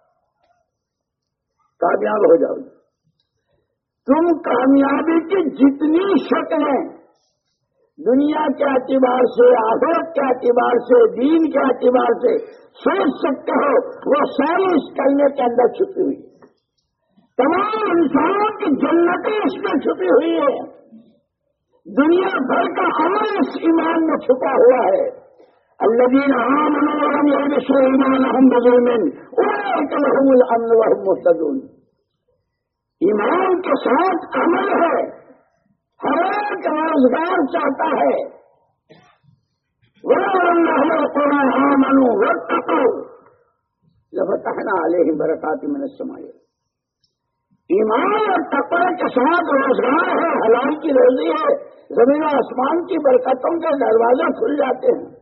کامیاب ہو جاؤ۔ تم کامیابی کی جتنی شکلیں دنیا کے اعتبار سے، آخرت کے اعتبار سے، دین کے اعتبار سے سوچ سکتے ہو، وہ ساری اس کلمے کے اندر چھپی ہوئی ہے۔ تمام انسانوں کی جنتیں اس میں چھپی ہوئی ہے۔ دنیا بھر کا عمل اس ایمان میں چھپا ہوا ہے۔ الذین آمنوا ولم یلبسوا ایمانهم بظلم اولئک لهم الامن وهم مہتدون۔ ایمان کے ساتھ عمل ہے، ہر ایک روزگار چاہتا ہے۔ وَلَوْ أَنَّهُمْ آمَنُوا وَاتَّقَوْا لَفَتَحْنَا عَلَيْهِمْ بَرَكَاتٍ مِّنَ السَّمَاءِ۔ ایمان اور تقوی کے ساتھ روزگار ہے، حلال کی روزی ہے، زمین و آسمان کی برکتوں کے دروازے کھل جاتے ہیں۔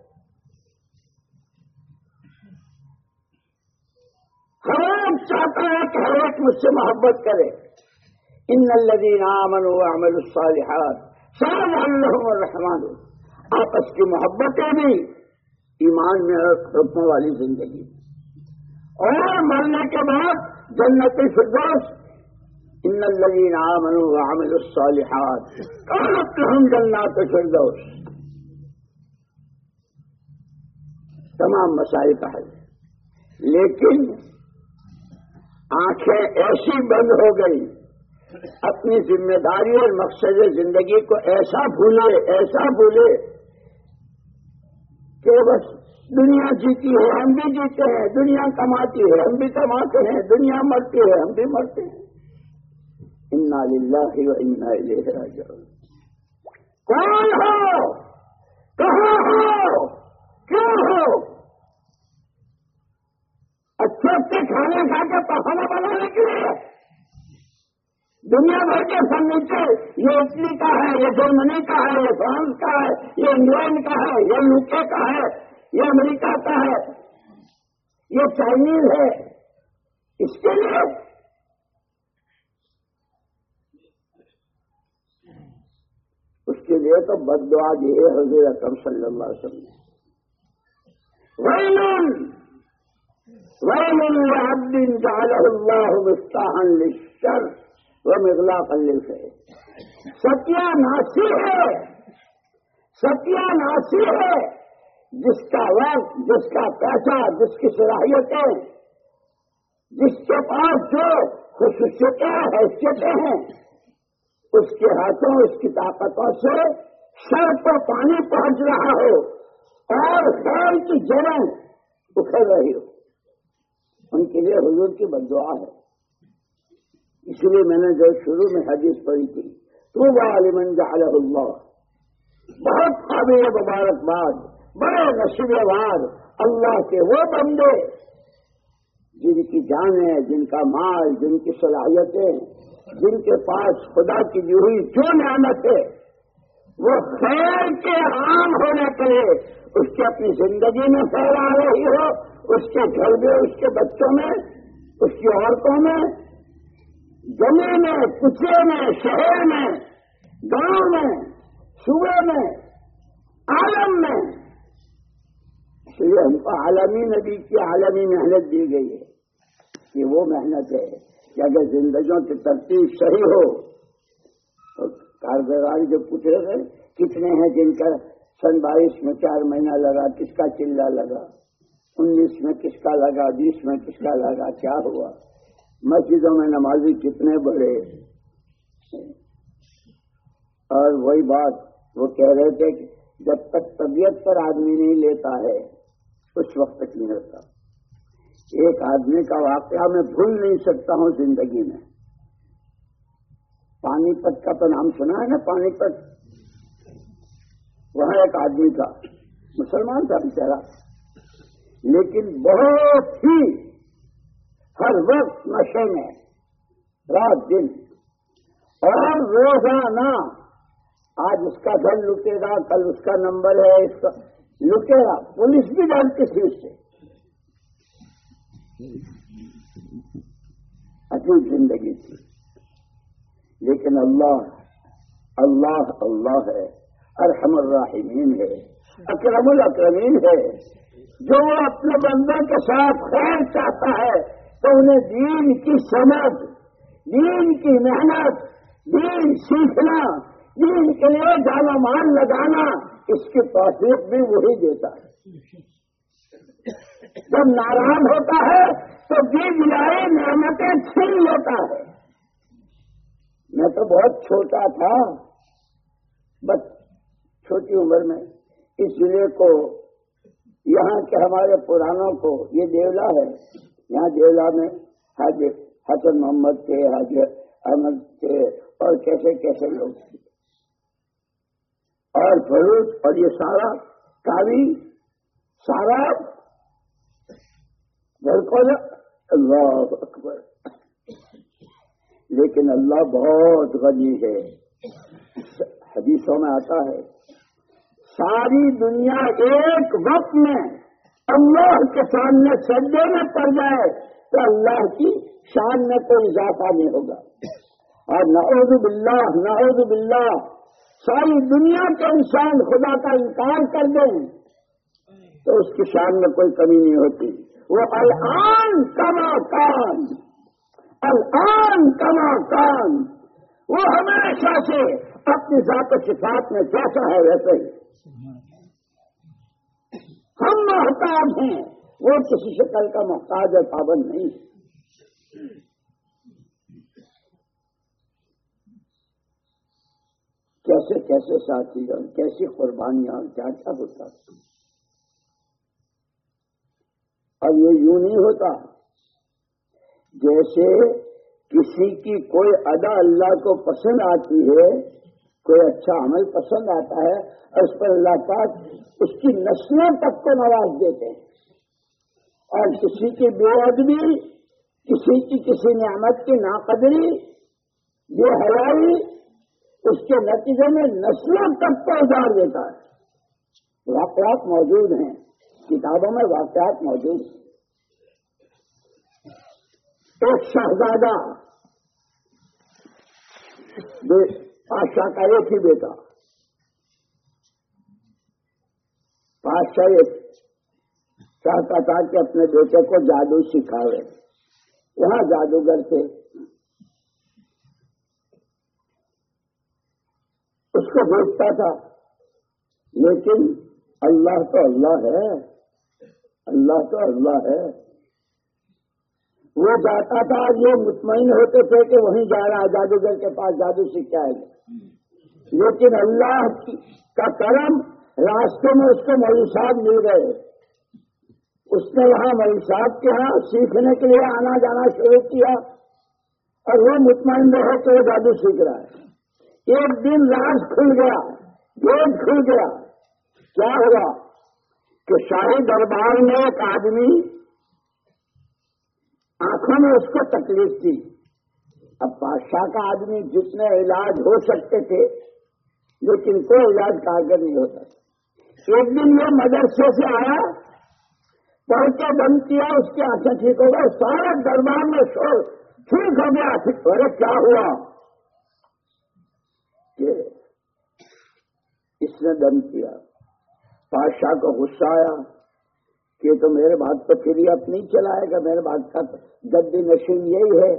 ہر ایک چاہتا ہے کہ ہر ایک مجھ سے محبت کرے۔ ان الذین آمنوا وعملوا الصالحات سيجعل لهم الرحمن۔ آپس کی محبتیں بھی ایمان میں رکھنے والی زندگی، اور مرنے کے بعد جنت الفردوس۔ ان الذین آمنوا وعملوا الصالحات كانت لهم جنات الفردوس۔ تمام مسائل کا حل، لیکن آنکھیں ایسی بند ہو گئی، اپنی ذمہ داری اور مقصد زندگی کو ایسا بھولے کہ بس دنیا جیتی ہے ہم بھی جیتے ہیں، دنیا کماتی ہے ہم بھی کماتے ہیں، دنیا مرتی ہے ہم بھی مرتے ہیں۔ انا للہ و انا الیہ راجعون۔ کون ہو، کہاں ہو، کیوں ہو؟ اچھے کھانے کھا کے پخانا بنانے کے لیے دنیا بھر کے فرنیچر، یہ اٹلی کا ہے، یہ جرمنی کا ہے، یہ فرانس کا ہے، یہ انگلینڈ کا ہے، یہ یوکے کا ہے، یہ امریکہ کا ہے، یہ چائنیز ہے، اس کے لیے تو بد دعا دی ہے حضور اکرم صلی اللہ علیہ وسلم نے۔ وَيْلٌ لِعَبْدٍ جَعَلَهُ اللَّهُ مِفْتَاحًا لِلشَّرِّ وَمِغْلَاقًا لِلْخَيْرِ۔ ستیہ ناسی ہے جس کا وقت، جس کا پیسہ، جس کی صلاحیتیں، جس کے پاس جو خصوصیتیں حیثیتیں ہیں، اس کے ہاتھوں، اس کی طاقتوں سے سر پر پانی پہنچ رہا ہو اور خیر کی جڑیں اکھڑ رہی ہو، ان کے لیے حضور کی بد دعا ہے۔ اس لیے میں نے جو شروع میں حدیث پڑھی تھی، طوبیٰ لمن جعلہ اللہ، بہت قابل مبارکباد، بڑے نصیب وار اللہ کے وہ بندے جن کی جانیں، جن کا مال، جن کی صلاحیتیں، جن کے پاس خدا کی دی ہوئی جو نعمت ہے وہ خیر کے عام ہونے کے لیے اس کی اپنی زندگی میں پھیلا رہی ہو، اس کے گھر میں، اس کے بچوں میں، اس کی عورتوں میں، گلی میں، کچے میں، شہر میں، گاؤں میں، صوبے میں، عالم میں۔ اس لیے ہم کو عالمی نبی کی عالمی محنت دی گئی ہے کہ وہ محنت ہے کہ اگر زندگیوں کی ترتیب صحیح ہو تو کارگزاری جو پوچھ رہے تھے کتنے ہیں جن کا سن 22 میں 4 مہینہ لگا، کس کا چلہ لگا، 19 میں کس کا لگا، 20 میں کس کا لگا، کیا ہوا، مسجدوں میں نمازی کتنے بڑے۔ اور وہی بات وہ کہہ رہے تھے کہ جب تک طبیعت پر آدمی نہیں لیتا ہے اس وقت تک نہیں ہوتا۔ ایک آدمی کا واقعہ میں بھول نہیں سکتا ہوں زندگی میں۔ پانی پت کا تو نام سنا ہے نا، پانی پت، وہاں ایک آدمی تھا، مسلمان تھا بیچارہ، لیکن بہت ہی ہر وقت نشے میں، رات دن، اور روزانہ آج اس کا گھر لٹے گا، کل اس کا نمبر ہے، اس کا لٹے گا، پولیس بھی جانتی تھی اس سے، عجیب زندگی تھی، لیکن اللہ اللہ اللہ ہے، ارحم الراحمین ہے، اکرم الاکرمین ہے، جو وہ اپنے بندوں کے ساتھ خیر چاہتا ہے تو انہیں دین کی سمجھ، دین کی محنت، دین سیکھنا، دین کے لیے جانا مال لگانا، اس کی توفیق بھی وہی دیتا ہے۔ جب ناراض ہوتا ہے تو دی جائے نعمتیں چھین لیتا ہے۔ میں تو بہت چھوٹا تھا، بس چھوٹی عمر میں اس ضلع کو، یہاں کے ہمارے پرانوں کو، یہ دیولا ہے، یہاں دیولا میں حاجی حسن محمد تھے، حاجی احمد تھے، اور کیسے کیسے لوگ تھے، اور فروخ، اور یہ سارا کاوی، سارا بالکل اللہ اکبر۔ لیکن اللہ بہت غنی ہے، حدیثوں میں آتا ہے ساری دنیا ایک وقت میں اللہ کے سامنے سجدے میں پڑ جائے تو اللہ کی شان میں کوئی اضافہ نہیں ہوگا، اور نعوذ باللہ نعوذ باللہ ساری دنیا کے انسان خدا کا انکار کر دیں تو اس کی شان میں کوئی کمی نہیں ہوتی۔ وہ الآن کما کان، الآن کما کان، وہ ہمیشہ سے اپنی ذات و صفات میں جیسا ہے ویسے ہی۔ ہم محتاج ہیں، وہ کسی شکل کا محتاج ہے، پابند نہیں۔ کیسے کیسے ساتھی اور کیسی قربانیاں، کیا کیا ہوتا، اور یہ یوں نہیں ہوتا جیسے کسی کی کوئی ادا اللہ کو پسند آتی ہے، کوئی اچھا عمل پسند آتا ہے، اور اس پر اللہ پاک اس کی نسلوں تک کو نواز دیتے ہیں، اور کسی کی بے ادبی، کسی کی کسی نعمت کی ناقدری، بے حیائی، اس کے نتیجے میں نسلوں تک کو اجاڑ دیتا ہے۔ واقعات موجود ہیں، کتابوں میں واقعات موجود ہیں۔ ایک شہزادہ، بادشاہ کا ایک ہی بیٹا، بادشاہ یہ چاہتا تھا کہ اپنے بیٹے کو جادو سکھاوے، وہاں جادوگر تھے، اس کو دیکھتا تھا، لیکن اللہ تو اللہ ہے، اللہ تو اللہ ہے۔ وہ جاتا تھا، یہ مطمئن ہوتے تھے کہ وہیں جا رہا جادوگر کے پاس جادو سیکھ آئے گا، لیکن اللہ کا کرم، راستے میں اس کو مولوی صاحب مل گئے، اس نے وہاں مولوی صاحب کے ہاں سیکھنے کے لیے آنا جانا شروع کیا، اور وہ مطمئن رہے کہ وہ جادو سیکھ رہا ہے۔ ایک دن راز کھل گیا، گیٹ کھل گیا، کیا ہوا کہ شاہی دربار میں ایک آدمی، آنکھوں میں اس کو تکلیف تھی، اب بادشاہ کا آدمی جتنے علاج ہو سکتے تھے لیکن کوئی علاج کارگر نہیں ہوتا۔ ایک دن یہ مدرسے سے آیا، پڑھ کے بند کیا، اس کی آنکھیں ٹھیک ہو گئی، سارے دربار میں شور ٹھیک ہو گیا۔ ارے کیا ہوا کہ اس نے دم کیا، بادشاہ کو غصہ آیا کہ تو میرے بات تو پھر یہ اب نہیں چلائے گا، میرے بات کا گدی نشین یہی ہے۔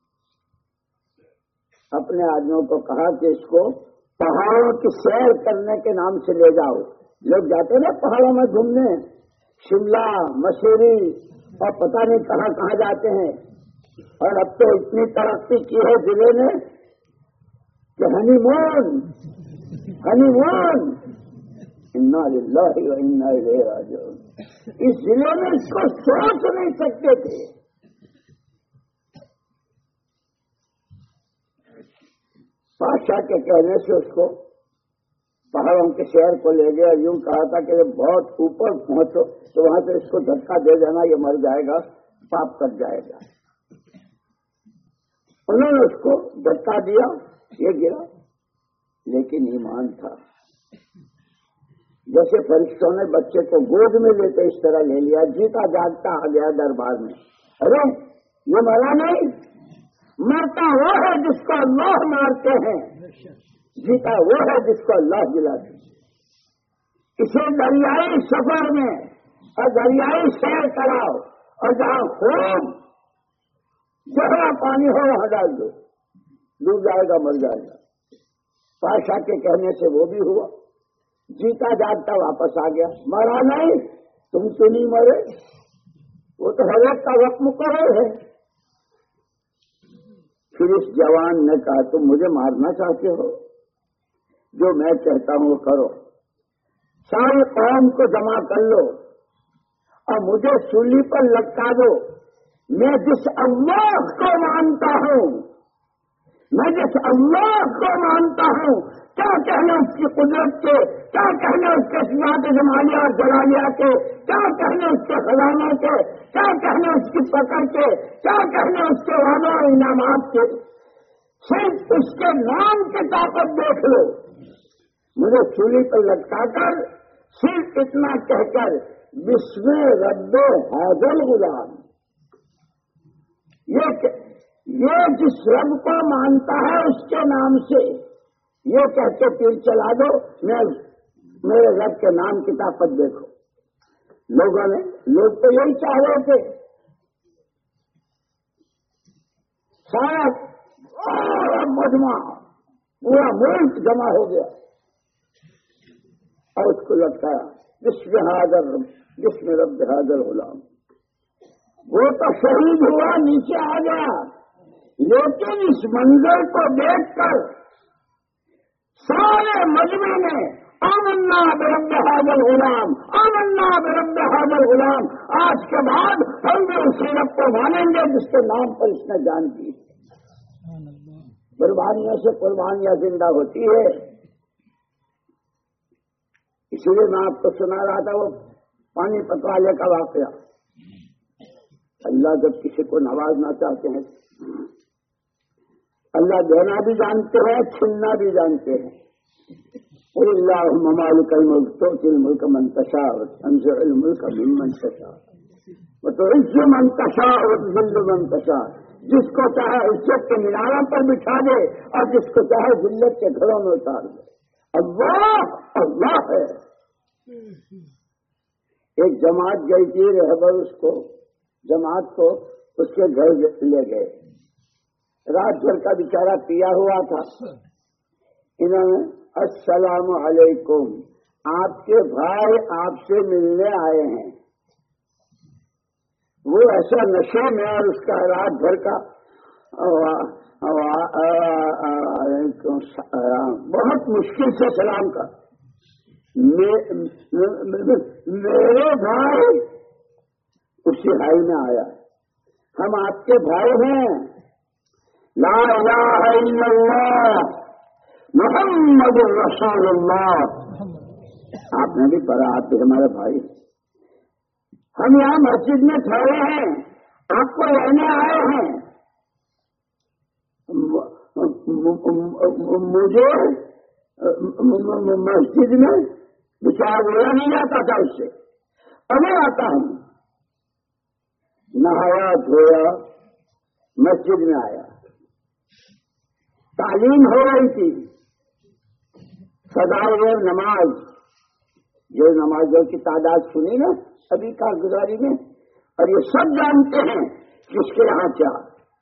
اپنے آدمیوں کو کہا کہ اس کو پہاڑوں کی سیر کرنے کے نام سے لے جاؤ، لوگ جاتے نا پہاڑوں میں گھومنے، شملہ، مسوری اور پتہ نہیں کہاں کہاں جاتے ہیں، اور اب تو اتنی ترقی کی ہے ضلع نے کہ ہنی مون، ہنی مون، انا للہ و انا الیہ راجعون، اس ضلع میں اس کو سوچ نہیں سکتے تھے۔ بادشاہ کے کہنے سے اس کو پہاڑوں کے شہر کو لے گیا، یوں کہا تھا کہ بہت اوپر پہنچو تو وہاں سے اس کو دھکا دے دینا، یہ مر جائے گا، پاپ کر جائے گا۔ انہوں نے اس کو دھکا دیا، یہ گرا، لیکن ایمان تھا۔ جیسے فرشتوں نے بچے کو گود میں لیتے اس طرح لے لیا، جیتا جاگتا آ گیا دربار میں، ارے یہ مرا نہیں، مرتا وہ ہے جس کو اللہ مارتے ہیں، جیتا وہ ہے جس کو اللہ جلاتے ہیں۔ اسے دریائی سفر میں اور دریائی سیر کراؤ اور جہاں خوب گہرا پانی ہو وہاں ڈال دو، ڈوب جائے گا، مر جائے گا۔ پاشا کے کہنے سے وہ بھی ہوا، جیتا جاگتا واپس آ گیا۔ مرا نہیں، تم تو نہیں مرے، وہ تو حضرت کا وقت مقرر ہے۔ پھر اس جوان نے کہا تم مجھے مارنا چاہتے ہو، جو میں کہتا ہوں وہ کرو، ساری قوم کو جمع کر لو اور مجھے سولی پر لٹکا دو۔ میں جس اللہ کو مانتا ہوں، میں جس اللہ کو مانتا ہوں، کیا کہنا اس کی قدرت کے، کیا کہنا اس کے صفات جمالیہ اور جلالیہ کے، کیا کہنا اس کے خزانوں کے، کیا کہنا اس کی پکڑ کے، کیا کہنا اس کے وعدوں اور انعامات کے، صرف اس کے نام کی طاقت دیکھ لو۔ مجھے سولی پر لٹکا کر صرف اتنا کہہ کر بسم رب حاضر غلام، یہ جس رب کو مانتا ہے اس کے نام سے یہ کہہ کے تیر چلا دو، میرے رب کے نام کی طاقت دیکھو۔ لوگ تو یہی چاہ رہے تھے، سارا مجمع پورا ملک جمع ہو گیا اور اس کو لٹکایا، جس میں رب حاضر غلام۔ وہ تو شہید ہوا، نیچے آ گیا، لیکن اس منظر کو دیکھ کر سارے مجمع میں آمنا برب حاضر غلام، آمنا برب حاضر غلام، آج کے بعد ہم بھی اسی رب کو مانیں گے جس کے نام پر اس نے جان دی۔ قربانیوں سے قربانیاں زندہ ہوتی ہے۔ اسی لیے میں آپ کو سنا رہا تھا وہ پانی پتوالے کا واقعہ۔ اللہ جب کسی کو نوازنا چاہتے ہیں، اللہ دینا بھی جانتے ہیں، چھننا بھی جانتے ہیں۔ قل اللہم مالک الملک تؤتی الملک من تشاء وتنزع الملک ممن تشاء وتعز من تشاء وتذل من تشاء، جس کو چاہے عزت کے میناروں پر بٹھا دے اور جس کو چاہے ذلت کے گھروں میں اتار دے۔ اللہ اللہ ہے۔ ایک جماعت گئی تھی، رہبر اس کو جماعت کو اس کے گھر لے گئے، رات بھر کا بیچارہ پیا ہوا تھا۔ انہوں نے السلام علیکم، آپ کے بھائی آپ سے ملنے آئے ہیں۔ وہ ایسا نشے میں اور اس کا رات بھر کا بہت مشکل سے سلام کا، میرے بھائی اسی حال میں آیا، ہم آپ کے بھائی ہیں، لا الہ الا اللہ محمد رسول اللہ۔ آپ نے بھی پڑھا، آپ بھی ہمارے بھائی، ہم یہاں مسجد میں ٹھہرے ہیں، آپ کو لینے آئے ہیں، مجھے مسجد میں بچار بولا نہیں جاتا تھا، اس سے اب میں آتا ہوں۔ نہایا دھویا، مسجد میں آیا، تعلیم ہو رہی تھی، فضائل نماز، جو نمازوں کی تعداد سنی نا ابھی کارگزاری میں، اور یہ سب جانتے ہیں کہ اس کے یہاں کیا۔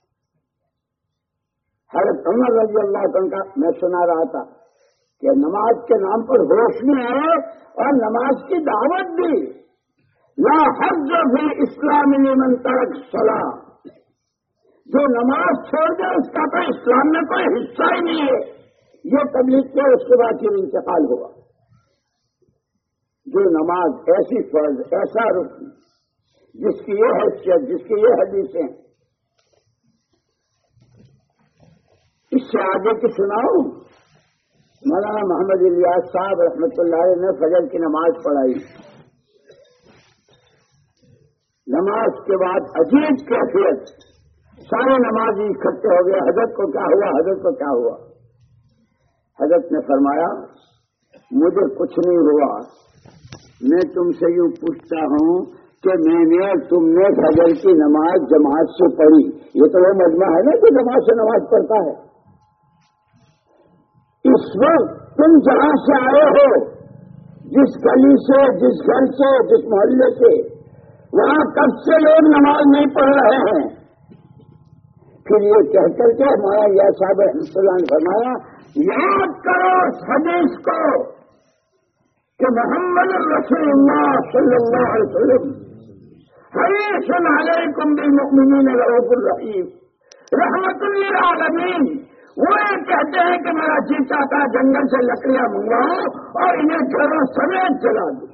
حضرت عمر رضی اللہ عنہ کا میں سنا رہا تھا کہ نماز کے نام پر ہوش میں آئے اور نماز کی دعوت دی، لا حج فی الاسلام لمن ترک الصلاۃ، جو نماز چھوڑ دے اس کا تو اسلام میں کوئی حصہ ہی نہیں ہے۔ یہ تبلیغ کیا، اس کے بعد پھر انتقال ہوا۔ جو نماز ایسی فرض، ایسا رکن، جس کی یہ حیثیت، جس کی یہ حدیثیں، اس سے آگے کی سناؤ۔ مولانا محمد الیاس صاحب رحمۃ اللہ علیہ نے فجر کی نماز پڑھائی، نماز کے بعد عجیب کیفیت، سارے نمازی اکٹھے ہو گئے، حضرت کو کیا ہوا، حضرت کو کیا ہوا؟ حضرت نے فرمایا مجھے کچھ نہیں ہوا، میں تم سے یوں پوچھتا ہوں کہ تم نے فجر کی نماز جماعت سے پڑھی، یہ تو وہ مجمع ہے نا جو جماعت سے نماز پڑھتا ہے. اس وقت تم جہاں سے آئے ہو، جس گلی سے، جس گھر سے، جس محلے سے، وہاں کب سے لوگ نماز نہیں پڑھ رہے ہیں. پھر یہ کہہ کر کے ہمارا یہ صاحب رحمۃ اللہ نے فرمایا، یاد کرو اس حدیث کو کہ محمد رسول اللہ صلی اللہ علیہ وسلم حریص علیکم بالمؤمنین رؤوف الرحیم رحمت للعالمین. وہ یہ کہتے ہیں کہ میرا جی چاہتا ہے جنگل سے لکڑیاں منگواؤ اور انہیں گھروں سمیت جلا دوں.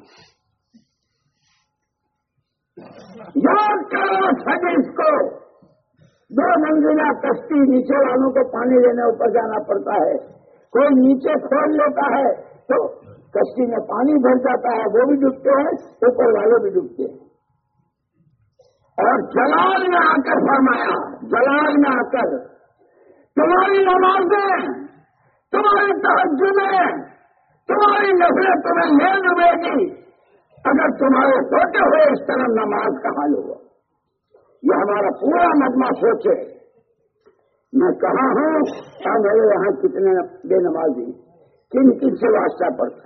یاد کرو اس حدیث کو. 2 منزلہ کشتی، نیچے والوں کو پانی لینے اوپر جانا پڑتا ہے. کوئی نیچے کھول لیتا ہے تو کشتی میں پانی بھر جاتا ہے، وہ بھی ڈوبتے ہیں، اوپر والے بھی ڈوبتے ہیں. اور جلال میں آ کر فرمایا، جلال میں آ کر تمہاری نمازیں، تمہاری تہجدیں، تمہاری نفلیں تمہیں لے ڈوبے گی اگر تمہارے ہوتے ہوئے اس طرح نماز کا حال ہوا. یہ ہمارا پورا مجمع سوچے. میں کہا ہوں کیا میرے یہاں کتنے بے نمازی، کن کن سے واسطہ پڑتا ہے.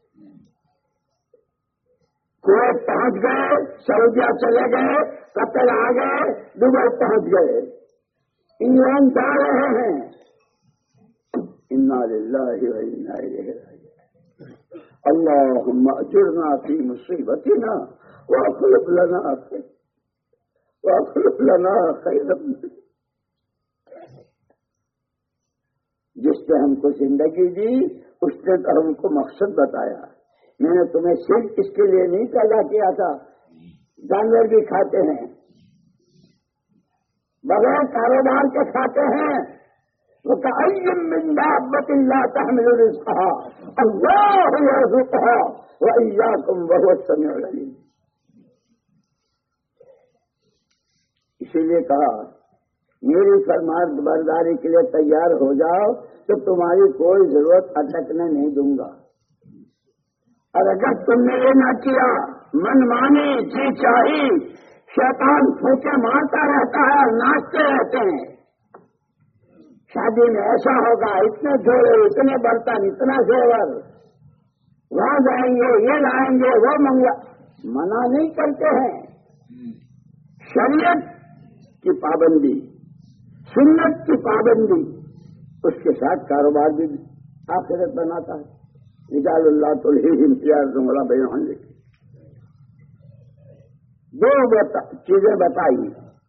کویت پہنچ گئے، سعودیہ چلے گئے، قطر آ گئے، دبئی پہنچ گئے، انگلینڈ جا رہے ہیں. انا للہ و انا الیہ راجعون. اللہم اجرنا فی مصیبتنا واخلف لنا خیرا منها. جس نے ہم کو زندگی دی اس نے تو ہم کو مقصد بتایا. میں نے تمہیں صرف اس کے لیے نہیں پیدا کیا تھا. جانور بھی کھاتے ہیں، بغیر کاروبار کے کھاتے ہیں. وَكَأَيٍّ مِّن دَابَّةٍ لَّا تَحْمِلُ رِزْقَهَا اللَّهُ يَرْزُقُهَا وَإِيَّاكُمْ وَهُوَ السَّمِيعُ الْعَلِيمُ. اسی لیے کہا میری فرمان برداری کے لیے تیار ہو جاؤ تو تمہاری کوئی ضرورت اٹکنے نہیں دوں گا. اور اگر تم نے یہ نہ کیا، من مانی جی چاہی، شیطان پھوکے مارتا رہتا ہے اور ناچتے رہتے ہیں. شادی میں ایسا ہوگا، اتنے جوڑے، اتنے برتن، اتنا زیور، وہاں جائیں گے، یہ لائیں گے، وہ منع نہیں کرتے ہیں. شریعت کی پابندی، سنت کی پابندی، اس کے ساتھ کاروبار بھی آخرت بناتا ہے. رجال اللہ تلہیہم تجارۃ ولا بیع عن ذکر. 2 چیزیں بتائی.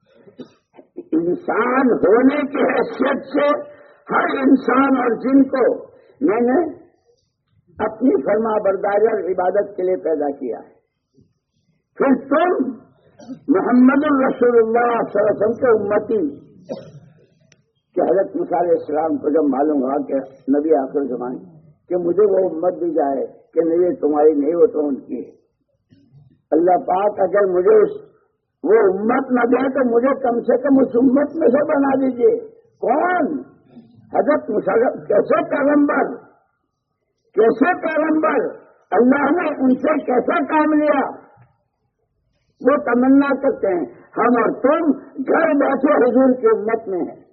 انسان ہونے کی حیثیت سے ہر انسان اور جن کو میں نے اپنی فرما برداری اور عبادت کے لیے پیدا کیا ہے. پھر تم محمد الرسول اللہ صلی اللہ علیہ وسلم کے امتی، کہ حضرت موسیٰ علیہ السلام کو جب معلوم ہوا کہ نبی آخر زمانے کہ مجھے وہ امت دی جائے کہ نہیں یہ تمہاری نہیں، وہ تو ان کی ہے. اللہ پاک اگر مجھے وہ امت نہ دے تو مجھے کم سے کم اس امت میں سے بنا دیجیے. کون؟ حضرت موسیٰ. کیسے پیغمبر، کیسے پیغمبر، اللہ نے ان سے کیسا کام لیا. وہ تمنا کرتے ہیں ہم اور تم گھر بیٹھے حضور کی امت میں ہیں.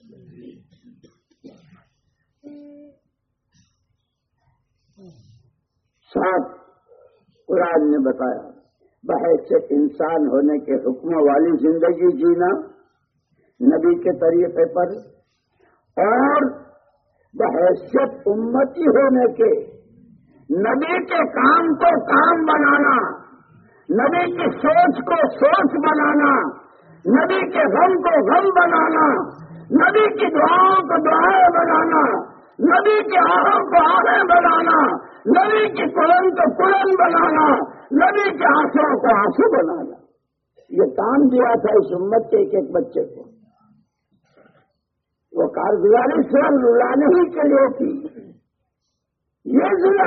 ساتھ قرآن نے بتایا بحیثیت انسان ہونے کے حکموں والی زندگی جینا نبی کے طریقے پر، اور بحیثیت امتی ہونے کے نبی کے کام کو کام بنانا، نبی کی سوچ کو سوچ بنانا، نبی کے غم کو غم بنانا، نبی کی دعاؤں کو دعائیں بنانا، نبی کے آہوں کو آہیں بنانا، نبی کی قلن کو قلن بنانا، نبی کے آنسوں کو آنسو بنانا. یہ کام دیا تھا اس امت کے ایک ایک بچے کو. وہ کارگزاری صرف رلانے ہی کے لیے تھی. یہ ضلع،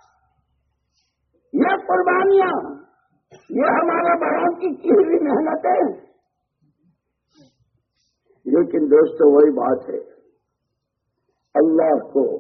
یہ قربانیاں، یہ ہمارے بڑوں کی ہوئی محنتیں. لیکن دوستو وہی بات ہے، اللہ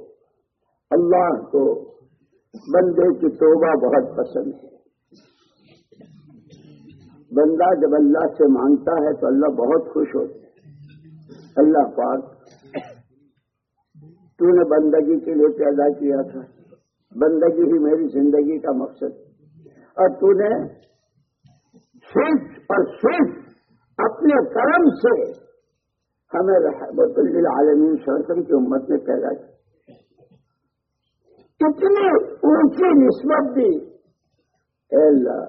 کو بندے کی توبہ بہت پسند ہے. بندہ جب اللہ سے مانگتا ہے تو اللہ بہت خوش ہوتے ہیں. اللہ پاک تو نے بندگی کے لیے پیدا کیا تھا، بندگی ہی میری زندگی کا مقصد، اور تو نے صرف اور صرف اپنے کرم سے ہمیں رحمت للعالمین صلی اللہ علیہ وسلم کی امت میں پیدا کی. کتنی اونچی نسبت دی. اے اللہ،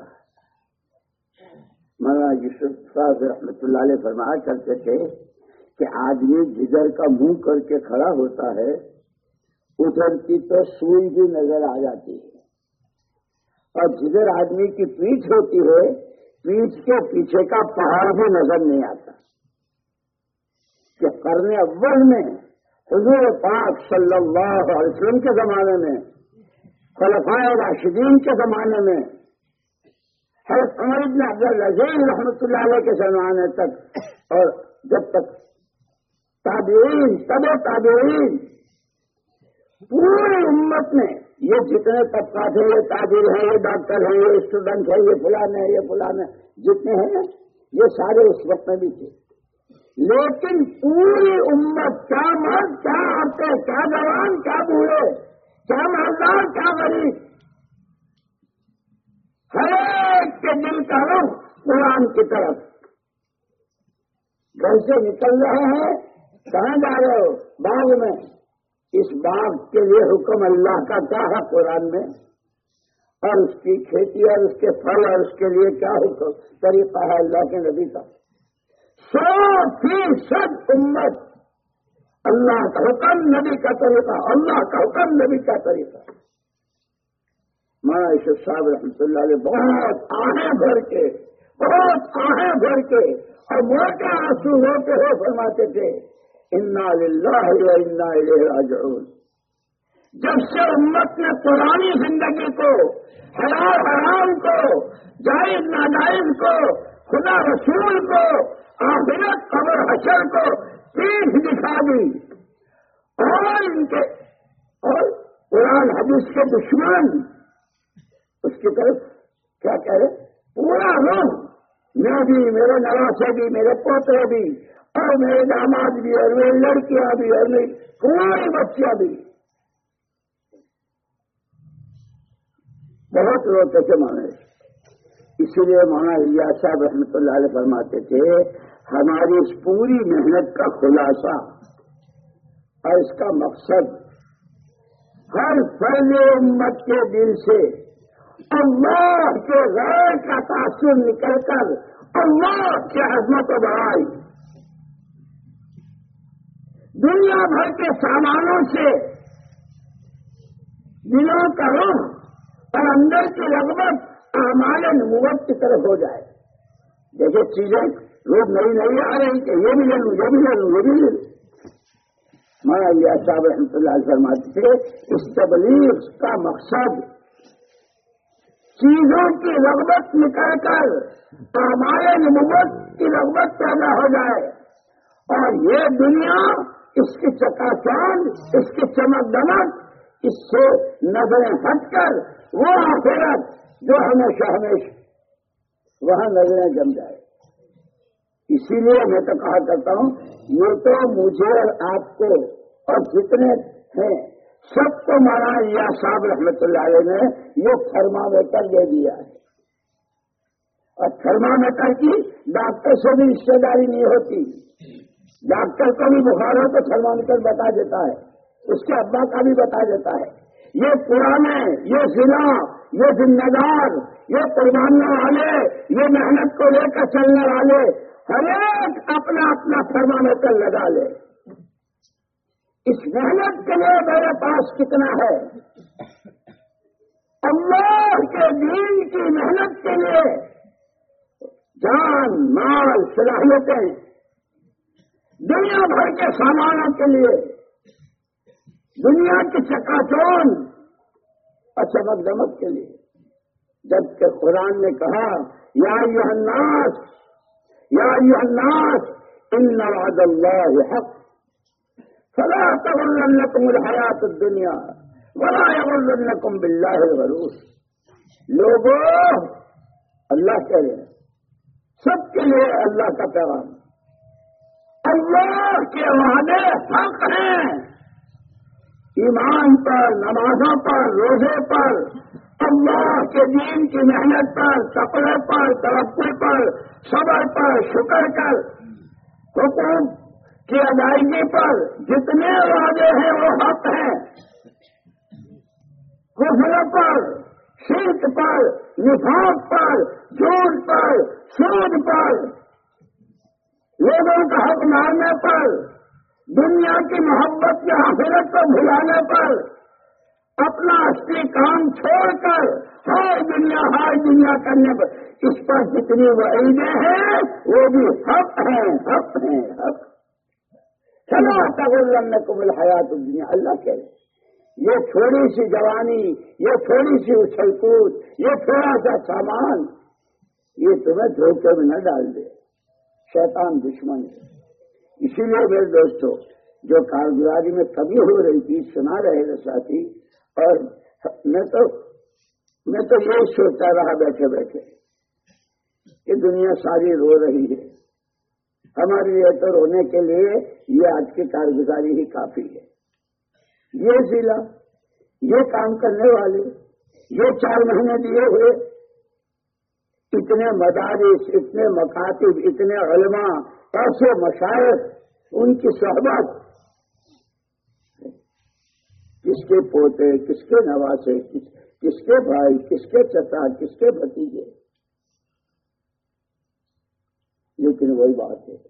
مولانا یوسف صاحب رحمۃ اللہ علیہ فرمایا کرتے تھے کہ آدمی جدھر کا منہ کر کے کھڑا ہوتا ہے ادھر کی تو سوئی بھی نظر آ جاتی ہے، اور جدھر آدمی کی پیٹھ ہوتی ہے پیٹھ کے پیچھے کا پہاڑ بھی نظر نہیں آتا. کہ قرن اول میں حضور پاک صلی اللہ علیہ وسلم کے زمانے میں، خلفائے راشدین کے زمانے میں، حضرت عمر بن عبد العزیز رحمۃ اللہ علیہ کے زمانے تک، اور جب تک تابعین تبع تابعین، پوری امت میں یہ جتنے طبقات ہیں، یہ تاجر ہیں، یہ ڈاکٹر ہیں، یہ اسٹوڈنٹ ہیں، یہ فلان ہے، یہ فلان ہے، جتنے ہیں یہ سارے اس وقت میں بھی تھے. لیکن پوری امت، کیا مرد کیا عورتیں، کیا جوان کیا بوڑھے، کیا مالدار کیا غریب، ہر ایک کے دل کا رخ قرآن کی طرف. گھر سے نکل رہے ہیں، کہاں جا رہے ہو؟ باغ میں. اس باغ کے لیے حکم اللہ کا کیا ہے قرآن میں، اور اس کی کھیتی اور اس کے پھل اور اس کے لیے کیا حکم طریقہ ہے اللہ کے نبی کا. 100% امت اللہ کا حکم نبی کا طریقہ، اللہ کا حکم نبی کا طریقہ. مولانا یوسف صاحب رحمۃ اللہ علیہ بہت آہیں بھر کے، بہت آہیں بھر کے اور موٹے آنسو ہوتے ہوئے فرماتے تھے انا للہ و انا الیہ راجعون. جب سے امت نے پرانی زندگی کو، حلال حرام کو، جائز ناجائز کو، خدا رسول کو، آخرت قبر حشر کو پیٹھ دکھا دی، اور ان کے اور قرآن حدیث کے دشمن اس کی طرف کیا کہہ رہے، پورا روح، میں بھی، میرے نواسے بھی، میرے پوترے بھی، اور میرے داماد بھی، اور میری لڑکیاں بھی، اور میری پوری بچیاں بھی بہت روتے تھے مانے. اسی لیے مولانا الیاس صاحب رحمۃ اللہ علیہ فرماتے تھے ہماری اس پوری محنت کا خلاصہ اور اس کا مقصد ہر فرد امت کے دل سے اللہ کے غیر کا تاثر نکل کر اللہ کی عظمت و بڑائی، دنیا بھر کے سامانوں سے دلوں کا رخ اور اندر کی رغبت اعمال نبوت کی طرف ہو جائے. دیکھیں چیزیں روز نئی نئی آ رہی کہ یہ بھی لے لوں، یہ بھی لے لوں، یہ بھی لے لوں. مولانا الیاس صاحب رحمۃ اللہ علیہ فرماتے تھے اس تبلیغ کا مقصد چیزوں کی رغبت نکل کر اعمال نبوت کی رغبت پیدا ہو جائے، اور یہ دنیا، اس کی چکاچوند، اس کی چمک دمک، اس سے نظریں ہٹ کر وہ آخرت جو ہمیشہ ہمیشہ وہاں نظریں جم جائے. اسی لیے میں تو کہا کرتا ہوں یہ تو مجھے اور آپ کو اور جتنے ہیں سب کو مولانا الیاس صاحب رحمۃ اللہ علیہ نے یہ تھرمامیٹر دے دیا ہے. اور تھرمامیٹر کی ڈاکٹر سے بھی رشتے داری نہیں ہوتی. ڈاکٹر کو بھی بخار ہو تو تھرمامیٹر بتا دیتا ہے، اس کے ابا کا بھی بتا دیتا ہے. یہ پرانے، یہ ضلع، یہ ذمہ دار، یہ قربانیوں والے، یہ محنت کو لے کر چلنے والے ہر ایک اپنا اپنا تھرمامیٹر لگا لے. اس محنت کے لیے میرے پاس کتنا ہے، اللہ کے دین کی محنت کے لیے جان، مال، صلاحیتیں، دنیا بھر کے سامانوں کے لیے، دنیا کی چکاچوند اور چمک دمک کے لیے. جبکہ قرآن نے کہا یا ایھا الناس، یا ایھا الناس ان وعد اللہ حق فلا تغرنکم الحیات الدنیا ولا یغرنکم باللہ الغرور. لوگوں، اللہ کہہ رہے ہیں سب کے لیے اللہ کا پیغام. اللہ کے وعدے حق ہیں. ایمان پر، نمازوں پر، روزے پر، اللہ کے دین کی محنت پر، تقوی پر، توکل پر، صبر پر، شکر کر، حقوق کی ادائیگی پر جتنے وعدے ہیں وہ حق ہیں. کفر پر، شرک پر، نفاق پر، جھوٹ پر، سود پر، لوگوں کا حق مارنے پر، دنیا کی محبت کی آخرت کو بھلانے پر، اپنا اصلی کام چھوڑ کر ہر دنیا کرنے پر، اس پر جتنی وعیدیں ہیں وہ بھی حق ہیں، حق ہیں، حق. چلو تغرنکم الحیات الدنیا. اللہ کہے یہ تھوڑی سی جوانی، یہ تھوڑی سی اچھل کود، یہ تھوڑا سا سامان، یہ تمہیں دھوکے میں نہ ڈال دے. شیطان دشمن ہے. اسی لیے میرے دوستو جو کارگزاری میں کمی ہو رہی تھی سنا رہے تھے ساتھی، اور میں تو یہ سوچتا رہا بیٹھے بیٹھے کہ دنیا ساری رو رہی ہے. ہمارے لیے تو رونے کے لیے یہ آج کی کارگزاری ہی کافی ہے. یہ ضلع، یہ کام کرنے والے، یہ 4 مہینے دیے ہوئے، اتنے مدارس، اتنے مکاتب، اتنے علماء، ایسے مشائخ، ان کی صحبت، کس کے پوتے، کس کے نواسے، کس کے بھائی، کس کے چچا، کس کے بھتیجے. لیکن وہی بات ہے،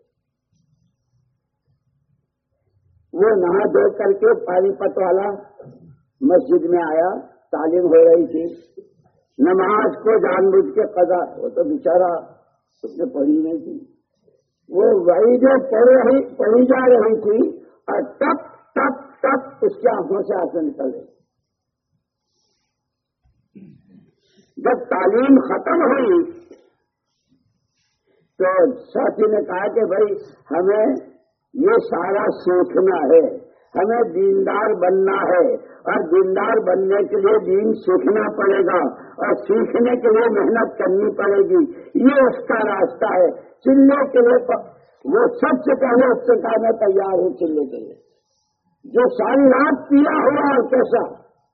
وہ نہا دھو کر کے پانی پت والا مسجد میں آیا، تعلیم ہو رہی تھی، نماز کو جان بوجھ کے قضا، وہ تو بیچارہ اس نے پڑھی نہیں تھی، وہ وعیدیں پڑھی جا رہی تھی اور ٹپ ٹپ ٹپ اس کی آنکھوں سے آنسو نکل رہے. جب تعلیم ختم ہوئی تو ساتھی نے کہا کہ بھائی ہمیں یہ سارا سیکھنا ہے، ہمیں دیندار بننا ہے، اور دیندار بننے کے لیے دین سیکھنا پڑے گا، اور سیکھنے کے لیے محنت کرنی پڑے گی. یہ اس کا راستہ ہے. چلنے کے لیے وہ سب سے پہلے اس سے کہا میں تیار ہوں چلنے کے لیے. جو ساری رات پیا ہوا اور کیسا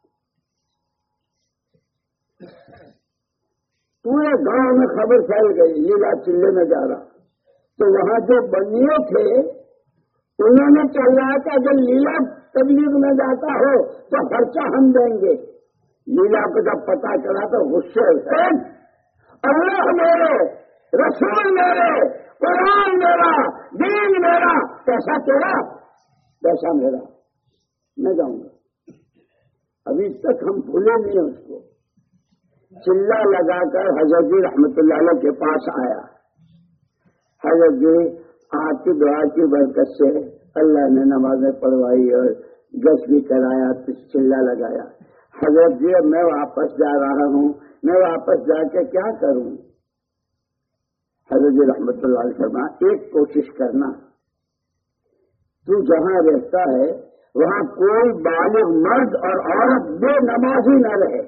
پورے گاؤں میں خبر پھیل گئی لیلا چلے میں جا رہا. تو وہاں جو بنیے تھے انہوں نے چل رہا تھا اگر لیلا تبلیغ میں جاتا ہو تو خرچہ ہم دیں گے. لیلا کو جب پتا چلا تو غصے سے اللہ میرے، رسول میرے، قرآن میرا، دین میرا، پیسہ تیرا، پیسہ میرا، میں جاؤں گا. ابھی تک ہم بھولے نہیں اس کو. چلا لگا کر حضرت جی رحمت اللہ علیہ کے پاس آیا. حضرت جی آپ کی دعا کی برکت سے اللہ نے نمازیں پڑھوائی اور گش بھی کرایا، چلا لگایا. حضرت جی میں واپس جا رہا ہوں، میں واپس جا کے کیا کروں؟ حضرت جی رحمت اللہ علیہ فرمایا ایک کوشش کرنا، تو جہاں رہتا ہے وہاں کوئی بالغ مرد اور عورت بے نمازی نہ رہے،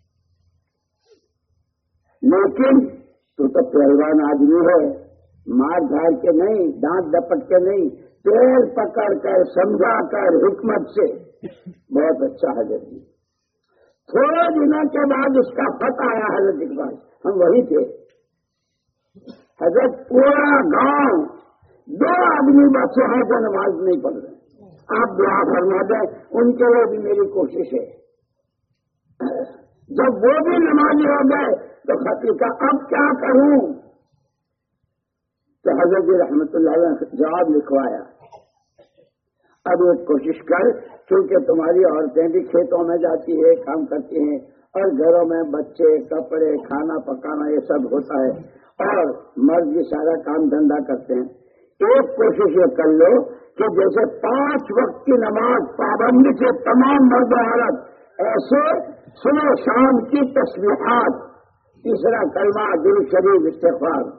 لیکن تو پہلوان آدمی ہے، مار دھار کے نہیں، دانت دپٹ کے نہیں، پیر پکڑ کر سمجھا کر حکمت سے. بہت اچھا حضرت جی. تھوڑے دنوں کے بعد اس کا خط آیا حضرت کے پاس، ہم وہی تھے. حضرت پورا گاؤں 2 آدمی بچے ہیں جو نماز نہیں پڑھ رہے، آپ دعا فرما دیں ان کے لیے بھی میری کوشش ہے. جب وہ بھی نمازی ہو گئے تو خط لکھا اب کیا کروں؟ تو حضرت رحمت اللہ علیہ نے جواب لکھوایا اب ایک کوشش کر، کیونکہ تمہاری عورتیں بھی کھیتوں میں جاتی ہے، کام کرتی ہیں، اور گھروں میں بچے، کپڑے، کھانا پکانا یہ سب ہوتا ہے، اور مرد بھی سارا کام دھندا کرتے ہیں. ایک کوشش یہ کر لو کہ جیسے 5 وقت کی نماز پابندی سے تمام مرد و عورت، ایسے صبح شام کی تسبیحات، تیسرا کلمہ، درود شریف، استغفار.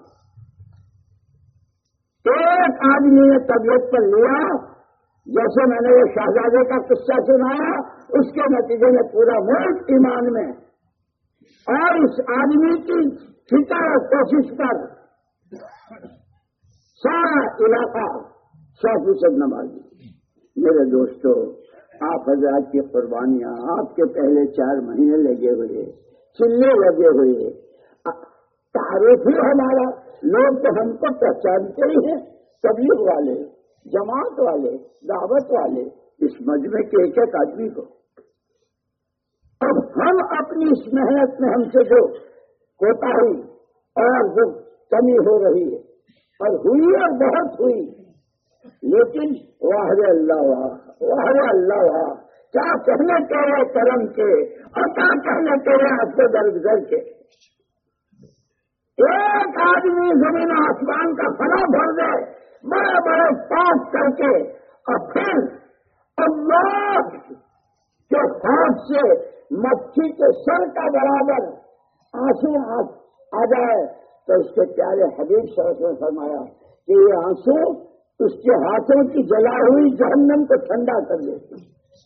ایک آدمی نے طبیعت پر لیا، جیسے میں نے وہ شہزادے کا قصہ سنایا، اس کے نتیجے میں پورا ملک ایمان میں، اور اس آدمی کی فکر اور کوشش پر سارا علاقہ 100% نمازی۔ میرے دوستو، آپ حضرات کی قربانیاں، آپ کے پہلے 4 مہینے لگے ہوئے، چلے لگے ہوئے، تعارف ہی ہمارا، لوگ تو ہم کو پہچانتے ہی ہیں، تبلیغ والے، جماعت والے، دعوت والے، اس مجمع کے ایک ایک آدمی کو۔ اب ہم اپنی اس محنت میں ہم سے جو کوتاہی اور جو کمی ہو رہی ہے، اور ہوئی اور بہت ہوئی، لیکن واہ اللہ واہ، واہ اللہ واہ، کیا کہنے تیرے کرم کے اور کیا کہنے تیرے حسن درگزر کے۔ ایک آدمی زمین آسمان کا فنا بھر دے، بڑے بڑے پاس کر کے، اور پھر اللہ کے خوف سے مچھی کے سر کا برابر آنسو آ جائے، تو اس کے پیارے حبیب صلی اللہ علیہ وسلم نے فرمایا کہ یہ آنسو اس کے ہاتھوں کی جلا ہوئی جہنم کو ٹھنڈا کر دیتی۔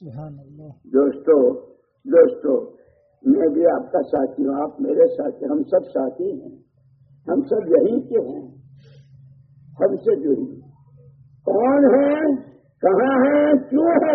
دوستو، میں بھی آپ کا ساتھی ہوں، آپ میرے ساتھی، ہم سب ساتھی ہیں، ہم سب یہیں کے ہیں، ہم سے جڑی کون ہے، کہاں ہے، کیوں ہے،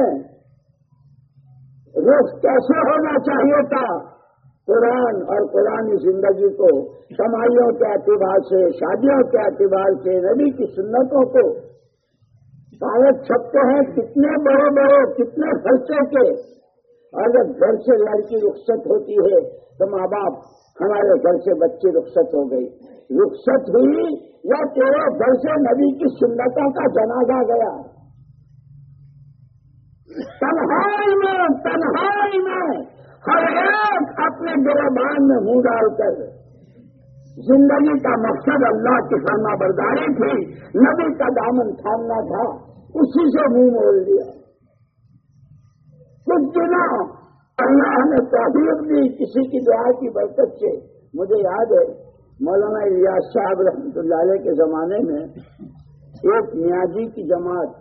رخ کیسے ہونا چاہیے تھا، قرآن اور قرآنی زندگی کو کمائیوں کے اعتبار سے، شادیوں کے اعتبار سے، نبی کی سنتوں کو کاغذ چھپتے ہیں کتنے بڑے بڑے، کتنے خرچے کے، اور جب گھر سے لڑکی رخصت ہوتی ہے تو ماں باپ، ہمارے گھر سے بچے رخصت ہو گئی، رخصت ہوئی یا تیرے گھر سے نبی کی سنتوں کا جنازہ گیا، تنہائی میں ہر ایک اپنے گریبان میں منہ ڈال کر، زندگی کا مقصد اللہ کی فرما برداری تھی، نبی کا دامن تھامنا تھا، اسی سے منہ موڑ لیا۔ کچھ دنوں اللہ نے توفیق دی کسی کی دعا کی برکت سے۔ مجھے یاد ہے مولانا الیاس صاحب رحمۃ اللہ علیہ کے زمانے میں ایک نیازی کی جماعت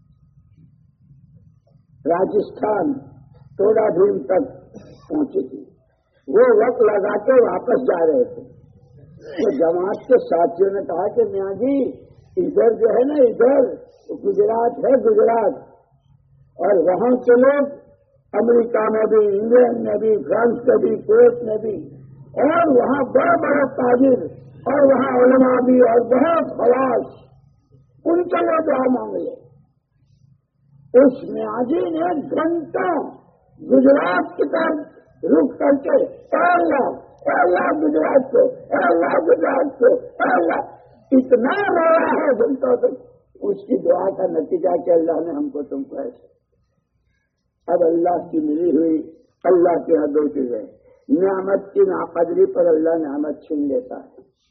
راجستھان توڑا بھیم تک پہنچی تھی، وہ وقت لگا کے واپس جا رہے تھے، تو جماعت کے ساتھیوں نے کہا کہ میاں جی ادھر جو ہے نا، ادھر گجرات ہے، گجرات، اور وہاں کے لوگ امریکہ میں بھی، انگلینڈ میں بھی، فرانس میں بھی، کویت میں بھی، اور وہاں بڑے بڑے تاجر، اور وہاں علماء بھی، اور بہت خواص، ان کے لیے دعا مانگ لے۔ اس میاجی نے گھنٹوں گجرات کی طرف رک کر کے اے اللہ گجرات کو، اے اللہ گجرات کو، اے اللہ، اتنا رویا ہے گھنٹوں تک۔ اس کی دعا کا نتیجہ کہ اللہ نے ہم کو تم کو ایسے، اب اللہ کی ملی ہوئی اللہ کی حدوں کی ہے، نعمت کی ناقدری پر اللہ نعمت چھین لیتا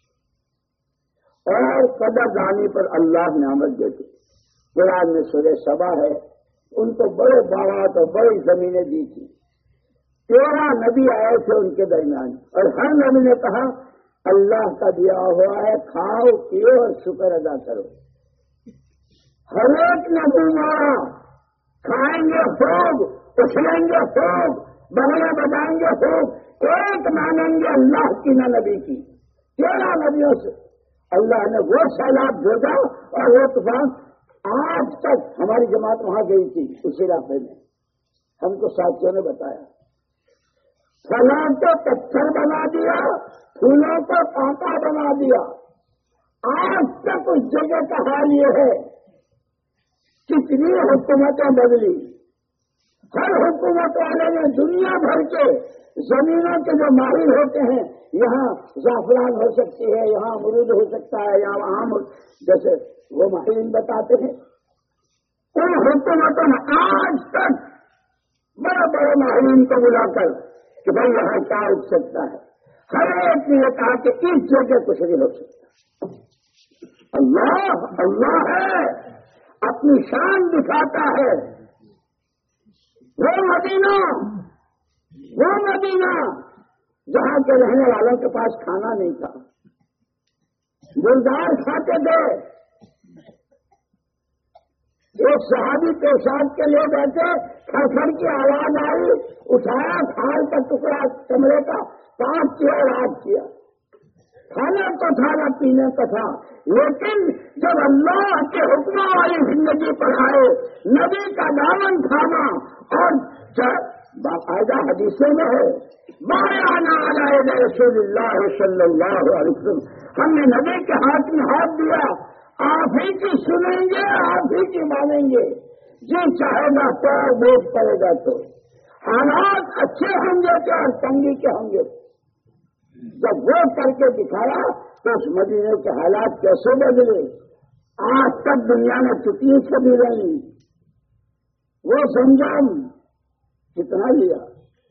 ہے، اور قدر دانی پر اللہ نعمت دیتے۔ قرآن میں سورہ سبا ہے، ان کو بڑے باغات اور بڑی زمینیں دی تھی، 13 نبی آئے تھے ان کے درمیان، اور ہر نبی نے کہا اللہ کا دیا ہوا ہے، کھاؤ پیو اور شکر ادا کرو۔ ہر ایک نبی مارا، کھائیں گے خوب، اچھلیں گے خوب، بغلے بجائیں گے خوب، ایک مانیں گے اللہ کی نہ نبی کی۔ 13 نبیوں سے اللہ نے وہ سیلاب بھیجا اور وہ طوفان، آج تک ہماری جماعت وہاں گئی تھی اس علاقے میں، ہم کو ساتھیوں نے بتایا، پھلوں کو پتھر بنا دیا، پھولوں کو کانٹا بنا دیا۔ آج تک اس جگہ کا حال یہ ہے، کتنی حکومتیں بدلی، ہر حکومت والے نے دنیا بھر کے زمینوں کے جو ماہر ہوتے ہیں، یہاں زعفران ہو سکتی ہے، یہاں امرود ہو سکتا ہے، یہاں آم، جیسے وہ ماہرین بتاتے ہیں، ان حکومتوں نے آج تک بڑے بڑے ماہرین کو بلا کر کہ بھائی یہاں کیا اٹھ سکتا ہے، ہر ایک نے کہا کہ اس جگہ کچھ نہیں ہو سکتا۔ اللہ ہے، اپنی شان دکھاتا ہے۔ وہ مدینہ جہاں کے رہنے والوں کے پاس کھانا نہیں تھا، گلدار کھاتے تھے، ایک صحابی پیشاب کے لیے بیٹھے، کھڑکھڑ کی آواز آئی، اٹھایا، کھال کا ٹکڑا کمرے کا صاف کیا اور آگ کیا، کھانا تو تھا نہ پینے کا تھا، لیکن جب اللہ کے حکموں والی زندگی پر آئے، نبی کا دامن تھاما، اور باقاعدہ حدیثوں میں ہے بایعنا علی رسول اللہ صلی اللہ علیہ وسلم، ہم نے نبی کے ہاتھ میں ہاتھ دیا، آپ ہی کی سنیں گے، آپ ہی کی مانیں گے، جی چاہے گا تو ووٹ کرے گا تو، حالات اچھے ہوں گے تو اور تنگی کے ہوں گے۔ جب وہ کر کے دکھایا تو اس مدینے کے حالات کیسے بدلے، آج تک دنیا میں کتنی چھبی رہی، وہ سنجم کتنا لیا۔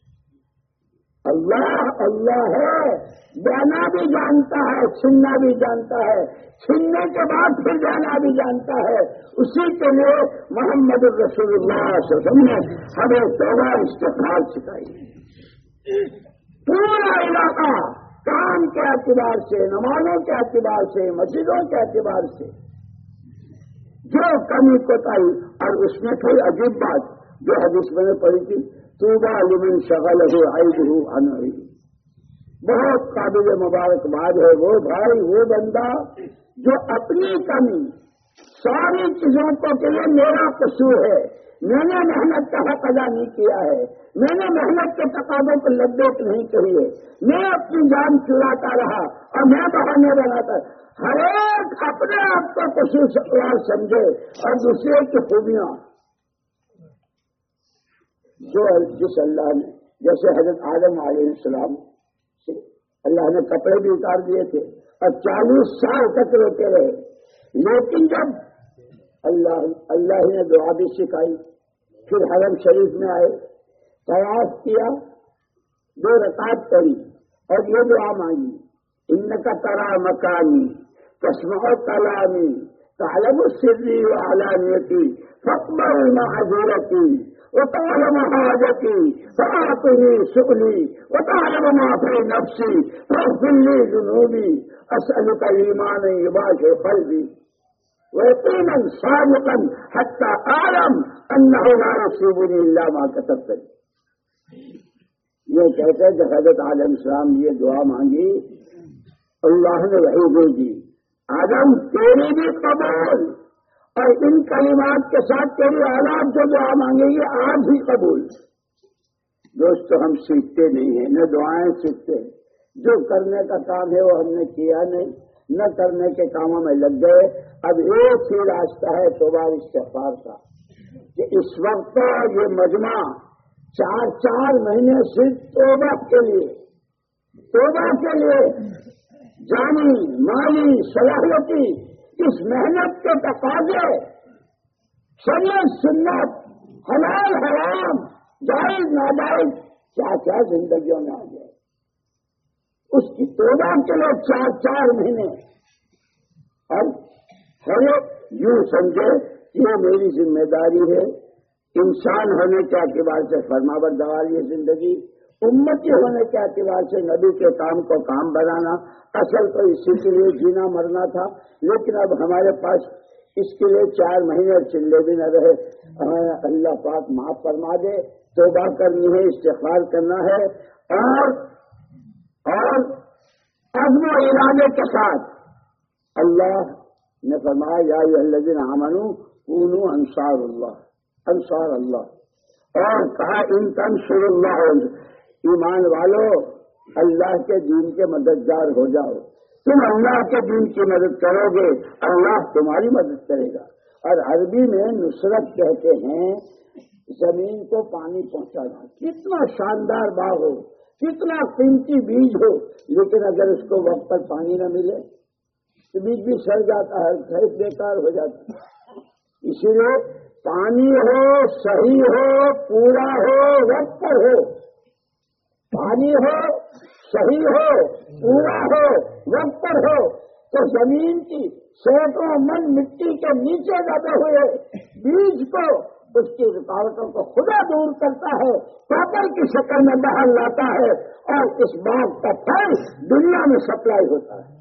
اللہ اللہ ہے، دینا بھی جانتا ہے، چھیننا بھی جانتا ہے، چھیننے کے بعد پھر دینا بھی جانتا ہے۔ اسی کے لیے محمد رسول اللہ صلی اللہ علیہ وسلم نے ہمیں توبہ استغفار سکھائی۔ پورا علاقہ کام کے اعتبار سے، نمازوں کے اعتبار سے، مسجدوں کے اعتبار سے جو کمی کوتاہی، اور اس میں کوئی عجیب بات جو حدیث میں نے پڑھی تھی، طوبیٰ لمن شغلہ عیبہ عن غیرہ، بہت قابل مبارکباد ہے وہ بھائی، وہ بندہ جو اپنی کمی ساری چیزوں کو کہ یہ میرا قصور ہے، میں نے محنت کا حق ادا نہیں کیا ہے، میں نے محنت کے تقاضوں کو لبیک نہیں کہی ہے، میں اپنی جان چراتا رہا اور میں بہانے بناتا، ہر ایک اپنے آپ کو قصور سمجھے اور دوسرے کی خوبیاں، جس اللہ نے، جیسے حضرت آدم علیہ السلام سے اللہ نے کپڑے بھی اتار دیے تھے اور 40 سال تک روتے رہے، لیکن جب اللہ نے دعا بھی سکھائی، پھر حرم شریف میں آئے، طواف کیا، 2 رکعت پڑھی اور یہ دعا مانگی، انک تری مکانی تسمع کلامی تعلم سری وعلانیتی فاقبل معذرتی وتعلم حاجتی فاعطنی سؤلی وتعلم ما فی نفسی فاغفر لی ذنوبی اسألک ایمانا یباشر قلبی ویقینا صادقا حتی اعلم انہ لا یصیبنی الا ما کتبت لی۔ یہ کہتے ہیں کہ حضرت علیہ السلام نے یہ دعا مانگی، اللہ نے وحی بھیجی، آدم تیری بھی قبول، اور ان کلمات کے ساتھ تیری اولاد جو دعا مانگے گی آج ہی قبول۔ دوستو ہم سیکھتے نہیں ہیں، نہ دعائیں سیکھتے، جو کرنے کا کام ہے وہ ہم نے کیا نہیں، نہ کرنے کے کاموں میں لگ گئے۔ اب ایک ہی راستہ ہے توبہ استغفار کا، کہ اس وقت یہ مجمع 4 مہینے صرف توبہ کے لیے جانی مالی صلاحیتی اس محنت کے تقاضے، شریعت سنت، حلال حرام، جائز ناجائز، کیا زندگیوں میں آ گئے، اس کی توبہ کے لیے 4 مہینے۔ اور ہر یوں سمجھے کہ یہ میری ذمہ داری ہے، انسان ہونے کے اعتبار سے فرمانبردار یہ زندگی، امتی ہونے کے اعتبار سے نبی کے کام کو کام بنانا، اصل تو اسی کے لیے جینا مرنا تھا، لیکن اب ہمارے پاس اس کے لیے 4 مہینے چلے بھی نہ رہے۔ ہمیں اللہ پاک معاف فرما دے، توبہ کرنی ہے، استغفار کرنا ہے، اور عزم و ارادے کے ساتھ اللہ نے فرمایا یا ایھا الذین آمنوا کونوا انصار اللہ، اور کہا ان تنصروا اللہ، ایمان والو اللہ کے دین کے مددگار ہو جاؤ، تم اللہ کے دین کی مدد کرو گے اللہ تمہاری مدد کرے گا۔ اور عربی میں نصرت کہتے ہیں زمین کو پانی پہنچانا، کتنا شاندار باغ ہو، کتنا قیمتی بیج ہو، لیکن اگر اس کو وقت پر پانی نہ ملے تو بیج بھی سڑ جاتا ہے، گھر بیکار ہو جاتا ہے۔ اسی لیے پانی ہو، صحیح ہو، پورا ہو، وقت پر ہو، پانی ہو، صحیح ہو، پورا ہو، وقت پر ہو، تو زمین کی سینکڑوں من مٹی کے نیچے دبے ہوئے بیج کو، اس کی رکاوٹوں کو خدا دور کرتا ہے، پاپڑ کی شکل میں باہر لاتا ہے، اور اس باغ کا پھل دنیا میں سپلائی ہوتا ہے۔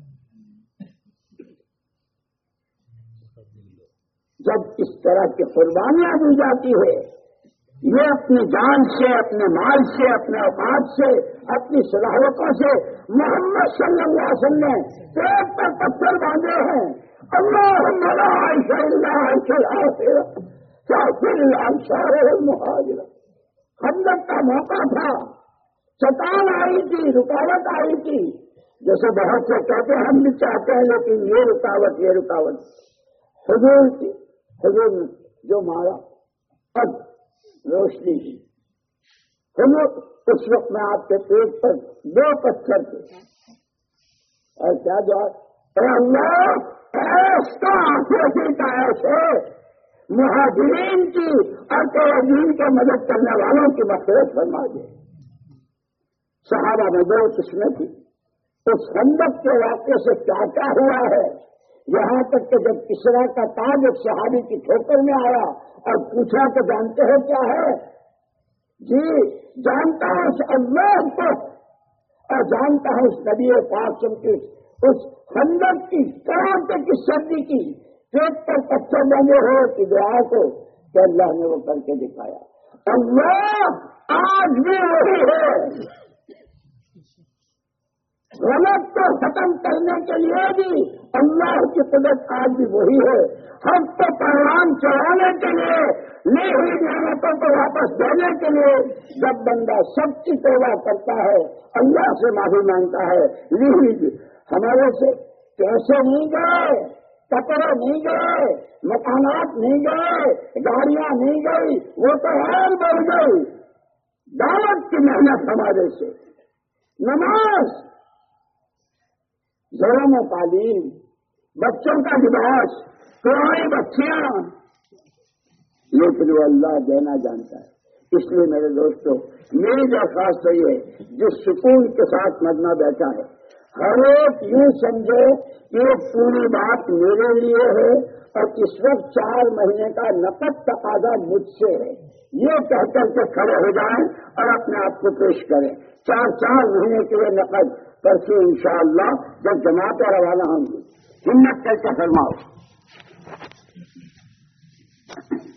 جب اس طرح کی قربانیاں دی جاتی ہے، یہ اپنی جان سے، اپنے مال سے، اپنے اوقات سے، اپنی صلاحیتوں سے محمد صلی اللہ علیہ وسلم نے پیٹ پر پتھر باندھے ہیں. اللہم لا عیش الا عیش الآخرہ فاغفر للانصار والمہاجرین. خندق کا موقع تھا، چٹان آئی تھی، رکاوٹ آئی تھی، جیسے بہت سے کہتے ہیں ہم بھی چاہتے ہیں لیکن یہ رکاوٹ حضور کی، حضور نے جو مارا اب روشنی کی. حضور اس وقت میں آپ کے پیٹ پر 2 پتھر تھے اور کیا جواب، اے اللہ ایسا آخرتی کا ایسے مہاجرین کی اور تیرے دین کی مدد کرنے والوں کی مغفرت فرما دے. صحابہ میں 2 قسمیں تھی. اس خندق کے واقعے سے کیا کیا ہوا ہے، یہاں تک کہ جب کسرا کا تاج ایک صحابی کی ٹھوکر میں آیا اور پوچھا کہ جانتے ہو کیا ہے؟ جی جانتا ہوں اس اللہ کو اور جانتا ہوں اس نبی پاک کی اس خندق کی کراتے کی سردی کی پیٹ پر پتھر بنے ہو کی دعا کو کہ اللہ نے وہ کر کے دکھایا. اللہ آج بھی وہی ہے. غلط کو ختم کرنے کے لیے بھی اللہ کی قدرت آج بھی وہی ہے. ہم کو پیغام چڑھانے کے لیے لی ہوئی نعمتوں کو واپس دینے کے لیے جب بندہ سب کی توبہ کرتا ہے، اللہ سے معافی مانگتا ہے، لی ہوئی ہمارے سے پیسے نہیں گئے، کپڑے نہیں گئے، مکانات نہیں گئے، گاڑیاں نہیں گئی، وہ تو اور بڑھ گئی. دعوت کی محنت ہمارے سے، نماز، گھروں میں تعلیم، بچوں کا لباس، پرانی بچیاں، لیکن وہ اللہ دینا جانتا ہے. اس لیے میرے دوستوں میری درخواست تو یہ جس سکون کے ساتھ مرنا بیٹھا ہے ہر ایک یوں سمجھے کہ یہ پوری بات میرے لیے ہے اور اس وقت 4 مہینے کا نقد تقاضا مجھ سے ہے، یہ کہہ کر کے کھڑے ہو جائیں اور اپنے آپ کو پیش کریں. 4 مہینے کے لیے نقد پرسوں انشاءاللہ جب جماعتیں روانہ ہوں گی، ہمت کر کے فرماؤ.